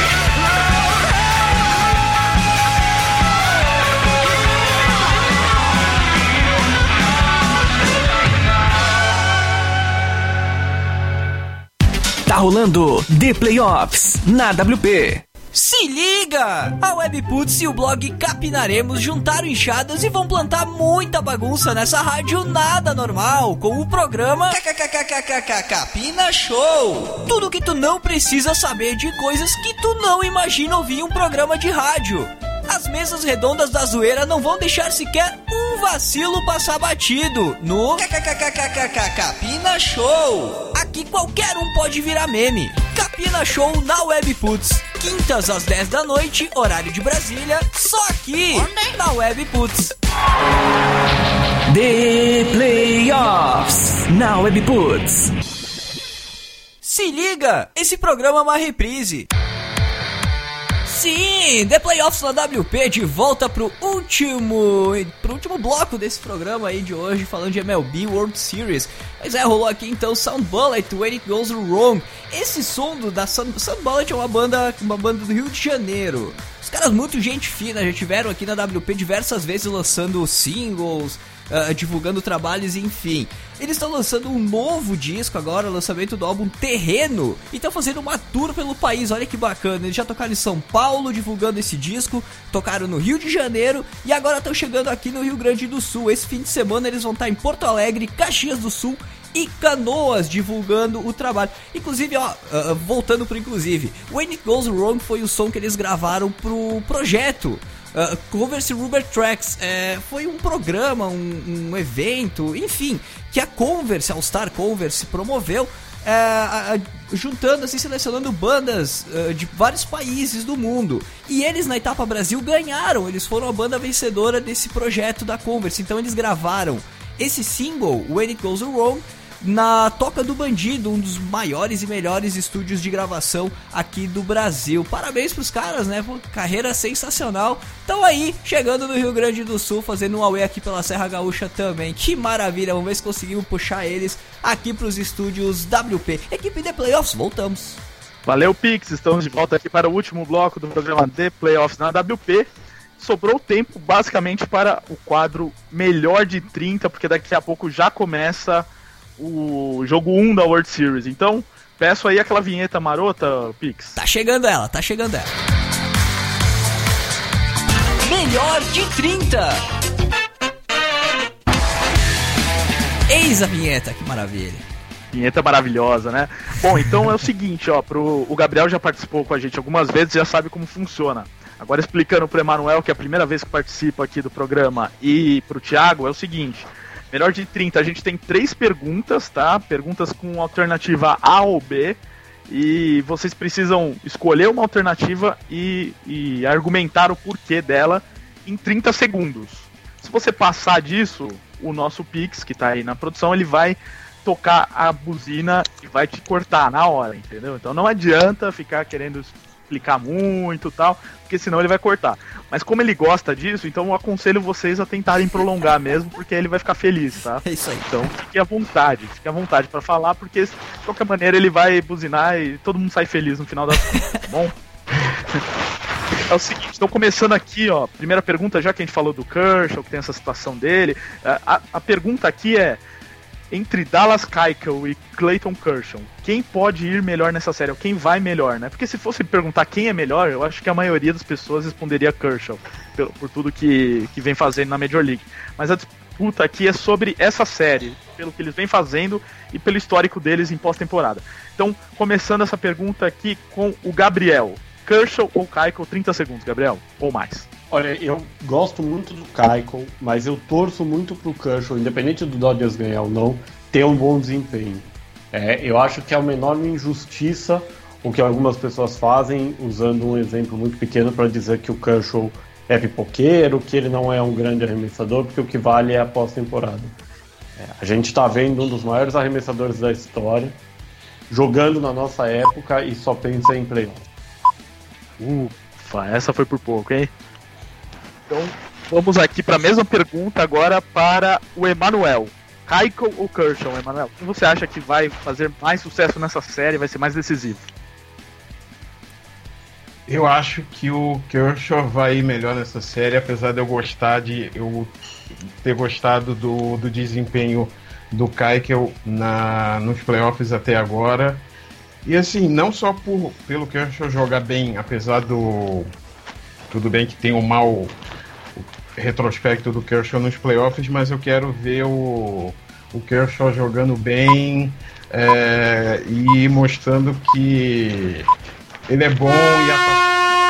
Tá rolando The Playoffs na WP.
Se liga! A Webputs e o blog Capinaremos juntaram enxadas e vão plantar muita bagunça nessa rádio nada normal com o programa Capina Show. Tudo que tu não precisa saber de coisas que tu não imagina ouvir em um programa de rádio. As mesas redondas da zoeira não vão deixar sequer um vacilo passar batido no Capina Show. Aqui qualquer um pode virar meme. Capina Show na Webputs. Quintas às 10 da noite, horário de Brasília, só aqui na Webputs.
The Playoffs na Webputs.
Se liga, esse programa é uma reprise. Sim, The Playoffs na WP de volta pro último bloco desse programa aí de hoje, falando de MLB World Series. Mas rolou aqui então Sound Bullet, When It Goes Wrong. Esse som da Sound Bullet é uma banda do Rio de Janeiro. Os caras muito gente fina, já tiveram aqui na WP diversas vezes lançando singles, divulgando trabalhos, enfim. Eles estão lançando um novo disco agora, o lançamento do álbum Terreno, e estão fazendo uma tour pelo país, olha que bacana. Eles já tocaram em São Paulo divulgando esse disco, tocaram no Rio de Janeiro e agora estão chegando aqui no Rio Grande do Sul. Esse fim de semana eles vão estar em Porto Alegre, Caxias do Sul e Canoas divulgando o trabalho. Inclusive, voltando pro inclusive, When It Goes Wrong foi o som que eles gravaram pro projeto Converse Rubber Tracks. Foi um programa, um evento, enfim, que a Converse, a All Star Converse, promoveu, juntando, assim, selecionando bandas de vários países do mundo. E eles, na etapa Brasil, ganharam. Eles foram a banda vencedora desse projeto da Converse. Então eles gravaram esse single, When It Goes Wrong, na Toca do Bandido, um dos maiores e melhores estúdios de gravação aqui do Brasil. Parabéns pros caras, né? Carreira sensacional. Estão aí, chegando no Rio Grande do Sul, fazendo um auê aqui pela Serra Gaúcha também. Que maravilha, vamos ver se conseguimos puxar eles aqui pros estúdios WP. Equipe The Playoffs, voltamos.
Valeu, Pix, estamos de volta aqui para o último bloco do programa The Playoffs na WP. Sobrou tempo basicamente para o quadro Melhor de 30, porque daqui a pouco já começa o jogo 1 da World Series. Então, peço aí aquela vinheta marota, Pix.
Tá chegando ela. Melhor de 30. Eis a vinheta, que maravilha.
Vinheta maravilhosa, né? Bom, então é o seguinte, o Gabriel já participou com a gente algumas vezes, já sabe como funciona. Agora explicando pro Emanuel, que é a primeira vez que participa aqui do programa, e pro Thiago, é o seguinte: melhor de 30, a gente tem 3 perguntas, tá? Perguntas com alternativa A ou B, e vocês precisam escolher uma alternativa e argumentar o porquê dela em 30 segundos. Se você passar disso, o nosso Pix, que tá aí na produção, ele vai tocar a buzina e vai te cortar na hora, entendeu? Então não adianta ficar querendo explicar muito e tal, porque senão ele vai cortar. Mas como ele gosta disso, então eu aconselho vocês a tentarem prolongar mesmo, porque ele vai ficar feliz, tá?
É isso aí.
Então fique à vontade pra falar, porque de qualquer maneira ele vai buzinar e todo mundo sai feliz no final das contas, tá bom? É o seguinte, então começando aqui, primeira pergunta, já que a gente falou do Kershaw, que tem essa situação dele, a pergunta aqui é: entre Dallas Keuchel e Clayton Kershaw, quem pode ir melhor nessa série? Ou quem vai melhor, né? Porque se fosse perguntar quem é melhor, eu acho que a maioria das pessoas responderia Kershaw, por tudo que vem fazendo na Major League. Mas a disputa aqui é sobre essa série, pelo que eles vêm fazendo e pelo histórico deles em pós-temporada. Então, começando essa pergunta aqui com o Gabriel. Kershaw ou Keuchel? 30 segundos, Gabriel, ou mais.
Olha, eu gosto muito do Keuchel, mas eu torço muito pro Kershaw, independente do Dodgers ganhar ou não, ter um bom desempenho. Eu acho que é uma enorme injustiça o que algumas pessoas fazem, usando um exemplo muito pequeno para dizer que o Kershaw é pipoqueiro, que ele não é um grande arremessador, porque o que vale é a pós-temporada. A gente está vendo um dos maiores arremessadores da história jogando na nossa época e só pensa em playoff.
Ufa, essa foi por pouco, hein? Então, vamos aqui para a mesma pergunta agora para o Emanuel. Keuchel ou Kershaw, Emanuel? Quem você acha que vai fazer mais sucesso nessa série, vai ser mais decisivo?
Eu acho que o Kershaw vai ir melhor nessa série, apesar de eu ter gostado do desempenho do Keuchel nos playoffs até agora. E assim, não só pelo Kershaw jogar bem, apesar do... Tudo bem que tem um mau retrospecto do Kershaw nos playoffs, mas eu quero ver o Kershaw jogando bem e mostrando que ele é bom e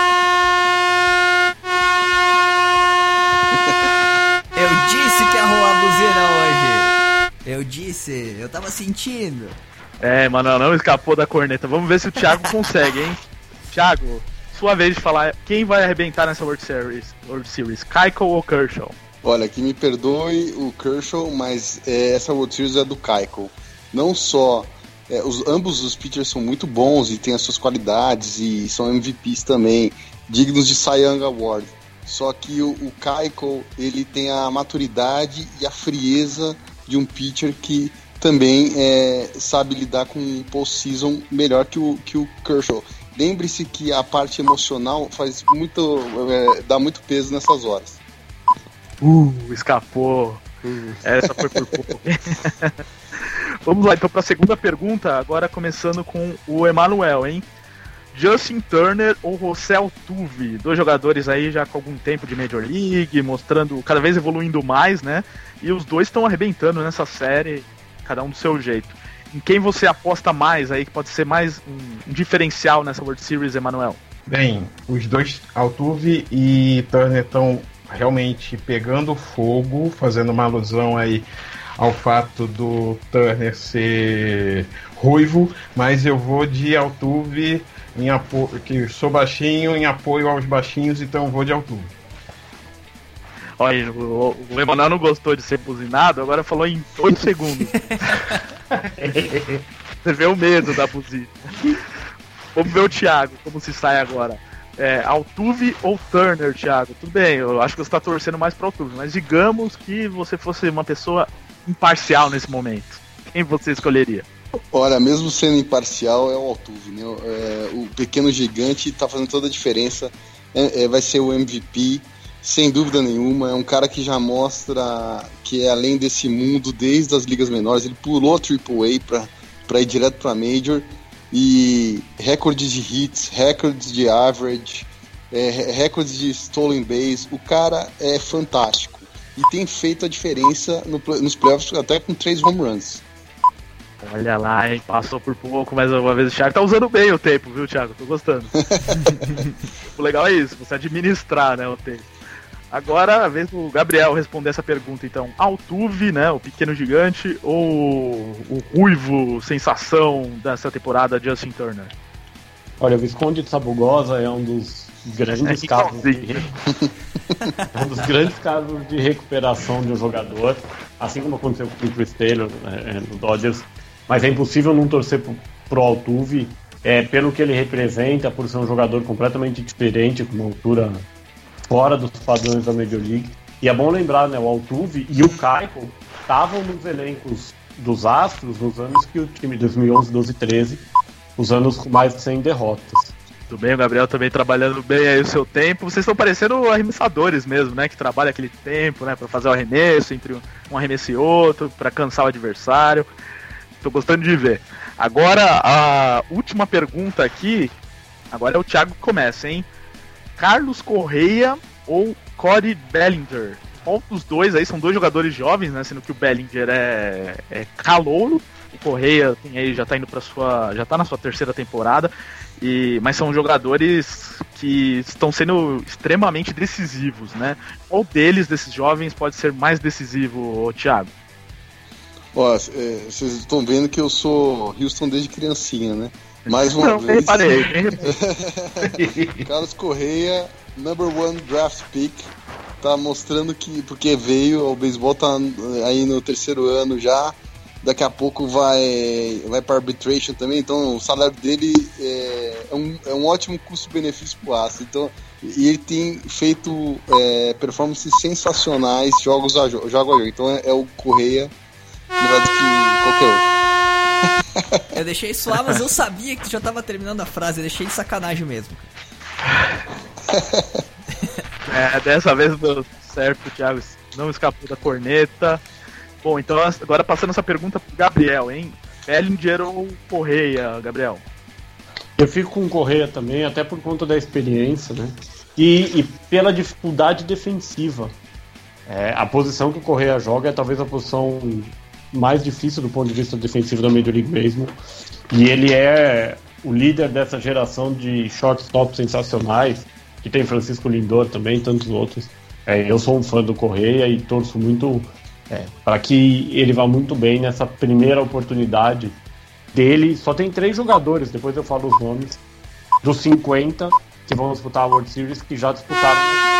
Eu disse que ia rolar buzina hoje. Eu disse, eu tava sentindo.
Mano, não escapou da corneta. Vamos ver se o Thiago consegue, hein? Thiago, sua vez de falar quem vai arrebentar nessa World Series. Keuchel ou Kershaw?
Olha, que me perdoe o Kershaw, mas essa World Series é do Keuchel. Não só... ambos os pitchers são muito bons e têm as suas qualidades e são MVPs também, dignos de Cy Young Award. Só que o Keuchel, ele tem a maturidade e a frieza de um pitcher que também sabe lidar com um postseason melhor que o Kershaw. Lembre-se que a parte emocional dá muito peso nessas horas.
Escapou. Essa foi por pouco. Vamos lá, então, para a segunda pergunta, agora começando com o Emanuel, hein? Justin Turner ou José Altuve? Dois jogadores aí já com algum tempo de Major League, mostrando, cada vez evoluindo mais, né? E os dois estão arrebentando nessa série, cada um do seu jeito. Em quem você aposta mais aí, que pode ser mais um diferencial nessa World Series, Emanuel?
Bem, os dois, Altuve e Turner, estão realmente pegando fogo, fazendo uma alusão aí ao fato do Turner ser ruivo, mas eu vou de Altuve em apoio, que sou baixinho, em apoio aos baixinhos, então eu vou de Altuve.
Olha, o Emanuel não gostou de ser buzinado, agora falou em 8 segundos. Você vê o medo da buzina. Vamos ver o Thiago, como se sai agora. Altuve ou Turner, Thiago? Tudo bem, eu acho que você está torcendo mais para Altuve, mas digamos que você fosse uma pessoa imparcial nesse momento. Quem você escolheria?
Olha, mesmo sendo imparcial, é o Altuve, né? O pequeno gigante está fazendo toda a diferença. Vai ser o MVP, sem dúvida nenhuma. É um cara que já mostra que é além desse mundo desde as ligas menores. Ele pulou a AAA para ir direto para Major. E recordes de hits, recordes de average, recordes de stolen base. O cara é fantástico e tem feito a diferença nos playoffs até com 3 home runs.
Olha lá, hein? Passou por pouco, mas uma vez o Thiago tá usando bem o tempo, viu, Thiago? Tô gostando. O legal é isso, você administrar, né, o tempo. Agora, a vez do Gabriel responder essa pergunta, então. Altuve, né, o pequeno gigante, ou o ruivo sensação dessa temporada, Justin Turner?
Olha, o Visconde de Sabugosa é um dos grandes casos um dos grandes casos de recuperação de um jogador, assim como aconteceu com o Chris Taylor no Dodgers. Mas é impossível não torcer pro Altuve, pelo que ele representa, por ser um jogador completamente diferente, com uma altura fora dos padrões da Major League. E é bom lembrar, né, o Altuve e o Keuchel estavam nos elencos dos Astros nos anos que o time de 2011, 12 e 13, os anos com mais de 100 derrotas.
Tudo bem, o Gabriel também trabalhando bem aí o seu tempo. Vocês estão parecendo arremessadores mesmo, né, que trabalham aquele tempo, né, para fazer o arremesso entre um arremesso e outro, para cansar o adversário. Tô gostando de ver. Agora, a última pergunta aqui, agora é o Thiago que começa, hein? Carlos Correa ou Cody Bellinger? Qual dos dois aí? São dois jogadores jovens, né? Sendo que o Bellinger é calouro O Correia aí já tá indo já tá na sua terceira temporada, mas são jogadores que estão sendo extremamente decisivos, né? Qual desses jovens pode ser mais decisivo, Thiago?
Ó, vocês estão vendo que eu sou Houston desde criancinha, né? Mais uma vez.
Reparei.
Carlos Correia, number 1 draft pick, tá mostrando que, porque veio, o beisebol tá aí no terceiro ano já, daqui a pouco vai para arbitration também, então o salário dele é um ótimo custo-benefício pro Astros, então, e ele tem feito performances sensacionais, jogo a jogo, então é o Correia melhor do que qualquer outro.
Eu deixei suar, mas eu sabia que tu já tava terminando a frase, eu deixei de sacanagem mesmo.
Dessa vez deu certo, o Thiago não escapou da corneta. Bom, então agora passando essa pergunta pro Gabriel, hein? Bellinger ou Correia, Gabriel?
Eu fico com o Correia também, até por conta da experiência, né? E pela dificuldade defensiva. A posição que o Correia joga é talvez a posição mais difícil do ponto de vista defensivo da Major League Baseball. E ele é o líder dessa geração de shortstops sensacionais, que tem Francisco Lindor também, tantos outros. Eu sou um fã do Correia e torço muito para que ele vá muito bem nessa primeira oportunidade dele. Só tem 3 jogadores, depois eu falo os nomes, dos 50 que vão disputar a World Series, que já disputaram.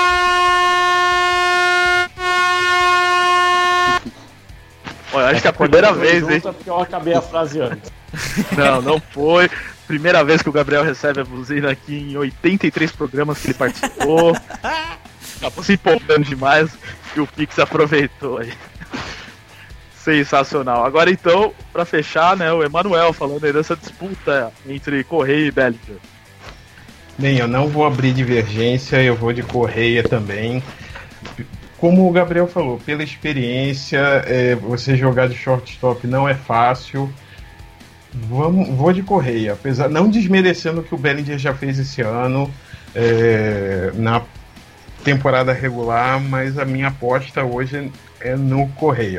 Olha, acho que é a primeira vez, hein?
Porque eu acabei a frase antes.
Não foi. Primeira vez que o Gabriel recebe a buzina aqui em 83 programas que ele participou. Acabou se empolgando demais e o Pix aproveitou aí. Sensacional. Agora então, pra fechar, né, o Emanuel falando aí dessa disputa entre Correia e Bellinger.
Bem, eu não vou abrir divergência, eu vou de Correia também. Como o Gabriel falou, pela experiência, você jogar de shortstop não é fácil. Vou de Correia, apesar não desmerecendo o que o Bellinger já fez esse ano na temporada regular, mas a minha aposta hoje é no Correia.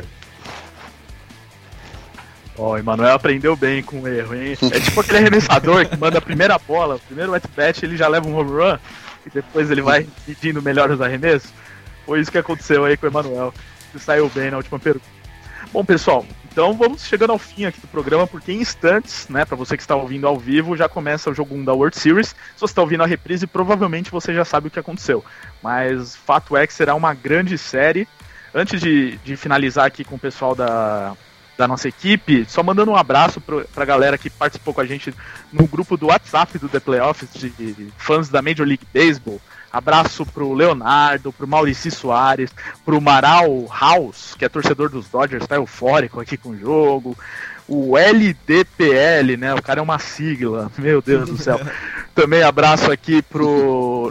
O Emanuel aprendeu bem com o erro, hein? É tipo aquele arremessador que manda a primeira bola, o primeiro at-bat, ele já leva um home run e depois ele vai pedindo melhor os arremessos. Foi isso que aconteceu aí com o Emanuel, que saiu bem na última pergunta. Bom, pessoal, então vamos chegando ao fim aqui do programa, porque em instantes, né, para você que está ouvindo ao vivo, já começa o jogo 1 da World Series. Se você está ouvindo a reprise, provavelmente você já sabe o que aconteceu. Mas fato é que será uma grande série. Antes de finalizar aqui com o pessoal da nossa equipe, só mandando um abraço pra galera que participou com a gente no grupo do WhatsApp do The Playoffs, de fãs da Major League Baseball. Abraço pro Leonardo, pro Maurici Soares, pro Maral House, que é torcedor dos Dodgers, tá eufórico aqui com o jogo. O LDPL, né? O cara é uma sigla, meu Deus do céu. Também abraço aqui pro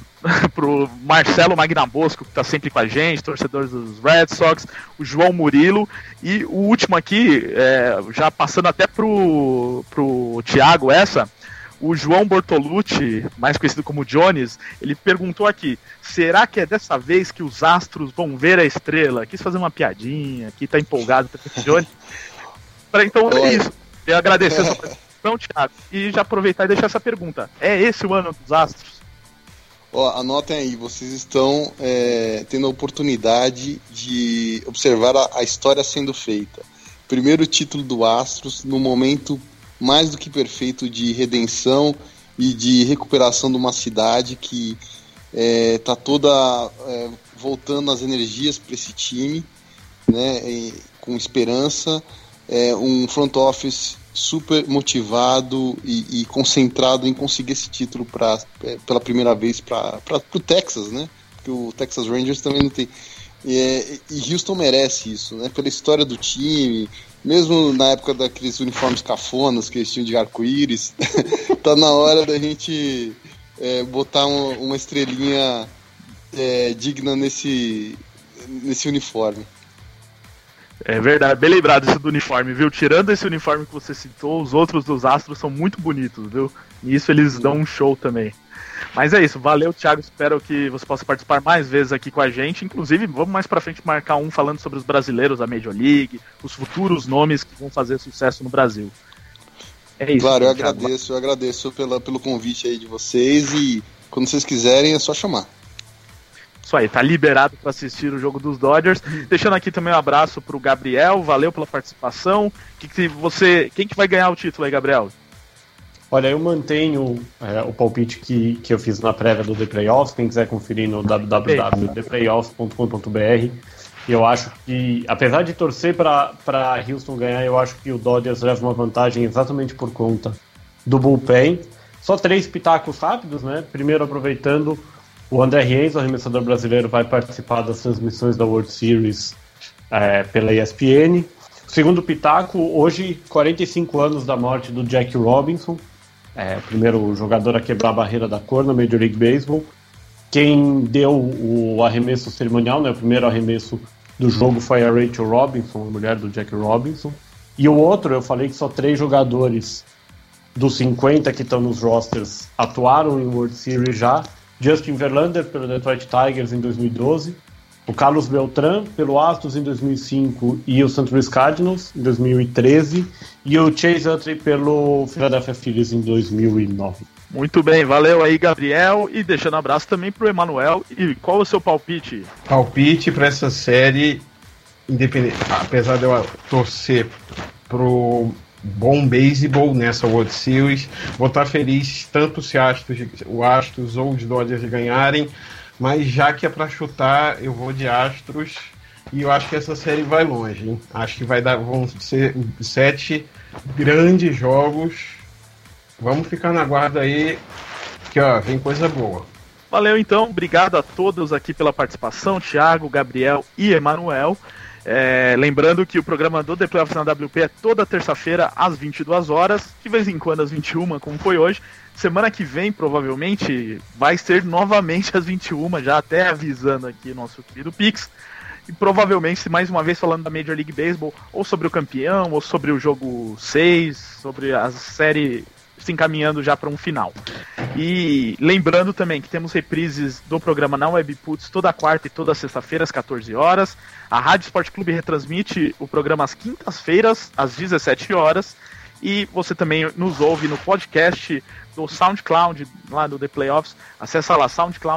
Marcelo Magnabosco, que tá sempre com a gente, torcedor dos Red Sox, o João Murilo, e o último aqui, já passando até pro Thiago o João Bortolucci, mais conhecido como Jones, ele perguntou aqui, será que é dessa vez que os Astros vão ver a estrela? Quis fazer uma piadinha aqui, tá empolgado com o Jones. Então é isso, eu agradecer a sua participação, Thiago, e já aproveitar e deixar essa pergunta, é esse o ano dos Astros?
Anotem aí, vocês estão tendo a oportunidade de observar a história sendo feita. Primeiro título do Astros, no momento mais do que perfeito de redenção e de recuperação de uma cidade que está toda voltando as energias para esse time, né, com esperança, um front office super motivado e concentrado em conseguir esse título pela primeira vez para o Texas, né? Porque o Texas Rangers também não tem. E Houston merece isso, né? Pela história do time, mesmo na época daqueles uniformes cafonas que eles tinham de arco-íris, tá na hora da gente botar uma estrelinha digna nesse uniforme.
É verdade, bem lembrado isso do uniforme, viu? Tirando esse uniforme que você citou, os outros dos Astros são muito bonitos, viu? E isso eles dão um show também. Mas é isso, valeu, Thiago, espero que você possa participar mais vezes aqui com a gente, inclusive vamos mais pra frente marcar um falando sobre os brasileiros da Major League, os futuros nomes que vão fazer sucesso no Brasil. É isso.
Claro, eu agradeço pelo convite aí de vocês e quando vocês quiserem é só chamar.
Isso aí, tá liberado para assistir o jogo dos Dodgers. Deixando aqui também um abraço pro Gabriel, valeu pela participação. Quem que vai ganhar o título aí, Gabriel?
Olha, eu mantenho o palpite que eu fiz na prévia do The Playoffs. Quem quiser conferir no www.theplayoffs.com.br. Eu acho que, apesar de torcer para Houston ganhar, eu acho que o Dodgers leva uma vantagem exatamente por conta do bullpen. Só 3 pitacos rápidos, né? Primeiro, aproveitando, o André Reis, o arremessador brasileiro, vai participar das transmissões da World Series pela ESPN. Segundo pitaco, hoje, 45 anos da morte do Jackie Robinson, primeiro jogador a quebrar a barreira da cor na Major League Baseball. Quem deu o arremesso cerimonial, né, o primeiro arremesso do jogo, foi a Rachel Robinson, a mulher do Jackie Robinson. E o outro, eu falei que só 3 jogadores dos 50 que estão nos rosters atuaram em World Series já. Justin Verlander, pelo Detroit Tigers, em 2012. O Carlos Beltrán, pelo Astros, em 2005. E o St. Louis Cardinals, em 2013. E o Chase Utley, pelo Philadelphia Phillies, em 2009.
Muito bem, valeu aí, Gabriel. E deixando um abraço também pro Emanuel. E qual é o seu palpite?
Palpite para essa série, independente, apesar de eu torcer pro bom beisebol nessa World Series, vou estar feliz tanto se o Astros ou os Dodgers ganharem, mas já que é para chutar, eu vou de Astros e eu acho que essa série vai longe, hein? Acho que vão ser 7 grandes jogos. Vamos ficar na guarda aí, que vem coisa boa.
Valeu então, obrigado a todos aqui pela participação, Thiago, Gabriel e Emanuel. Lembrando que o programa do The Playoffs na WP é toda terça-feira às 22 horas, de vez em quando às 21, como foi hoje. Semana que vem, provavelmente, vai ser novamente às 21, já até avisando aqui nosso querido Pix. E provavelmente, mais uma vez, falando da Major League Baseball, ou sobre o campeão, ou sobre o jogo 6, sobre a série se encaminhando já para um final. E lembrando também que temos reprises do programa na Webputs toda quarta e toda sexta-feira às 14 horas. A Rádio Sport Clube retransmite o programa às quintas-feiras às 17 horas. E você também nos ouve no podcast do SoundCloud, lá do The Playoffs. Acessa lá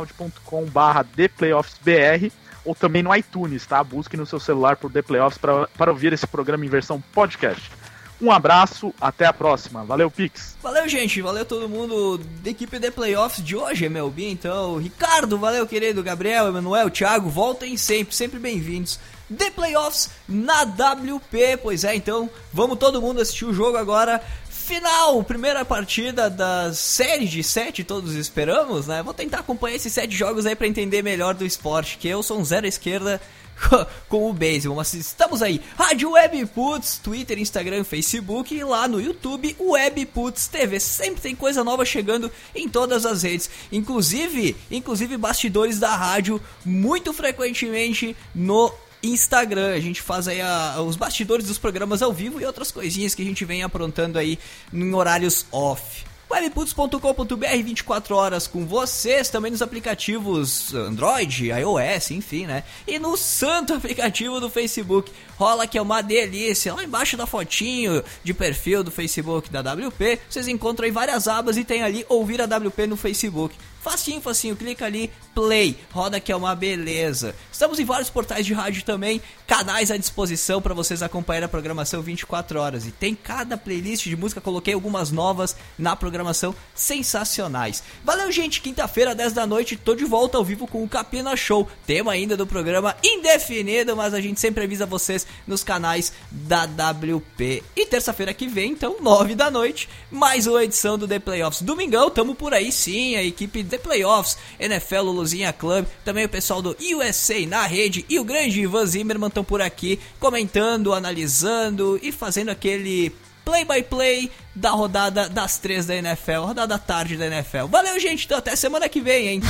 soundcloud.com/ThePlayoffsBR ou também no iTunes, tá? Busque no seu celular por The Playoffs para ouvir esse programa em versão podcast. Um abraço, até a próxima. Valeu, Pix.
Valeu, gente. Valeu todo mundo da equipe The Playoffs de hoje, MLB. Então, Ricardo, valeu, querido. Gabriel, Emanuel, Thiago, voltem sempre bem-vindos. The Playoffs na WP. Pois é, então, vamos todo mundo assistir o jogo agora. Final, primeira partida da série de 7, todos esperamos, né? Vou tentar acompanhar esses 7 jogos aí pra entender melhor do esporte, que eu sou um zero à esquerda com o beisebol, mas estamos aí. Rádio Webputs, Twitter, Instagram, Facebook e lá no YouTube, Webputs TV. Sempre tem coisa nova chegando em todas as redes, inclusive bastidores da rádio, muito frequentemente no Instagram. A gente faz aí os bastidores dos programas ao vivo e outras coisinhas que a gente vem aprontando aí em horários off. Webputs.com.br, 24 horas com vocês, também nos aplicativos Android, iOS, enfim, né? E no santo aplicativo do Facebook, rola que é uma delícia. Lá embaixo da fotinho de perfil do Facebook da WP, vocês encontram aí várias abas e tem ali ouvir a WP no Facebook. Facinho, clica ali, play, roda que é uma beleza. Estamos em vários portais de rádio também, canais à disposição para vocês acompanhar a programação 24 horas. E tem cada playlist de música, coloquei algumas novas na programação, sensacionais. Valeu, gente, quinta-feira, 10 da noite, tô de volta ao vivo com o Capina Show. Tema ainda do programa indefinido, mas a gente sempre avisa vocês nos canais da WP. E terça-feira que vem, então, 9 da noite, mais uma edição do The Playoffs. Domingão, tamo por aí sim, a equipe The Playoffs, NFL Luluzinha Club, também o pessoal do USA na rede e o grande Ivan Zimmerman estão por aqui comentando, analisando e fazendo aquele play-by-play da rodada das 3 da NFL, rodada da tarde da NFL. Valeu, gente, então até semana que vem, hein?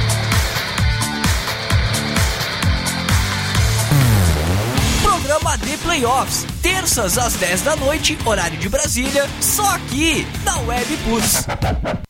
Programa The Playoffs, terças às 10 da noite, horário de Brasília, só aqui na Webputs.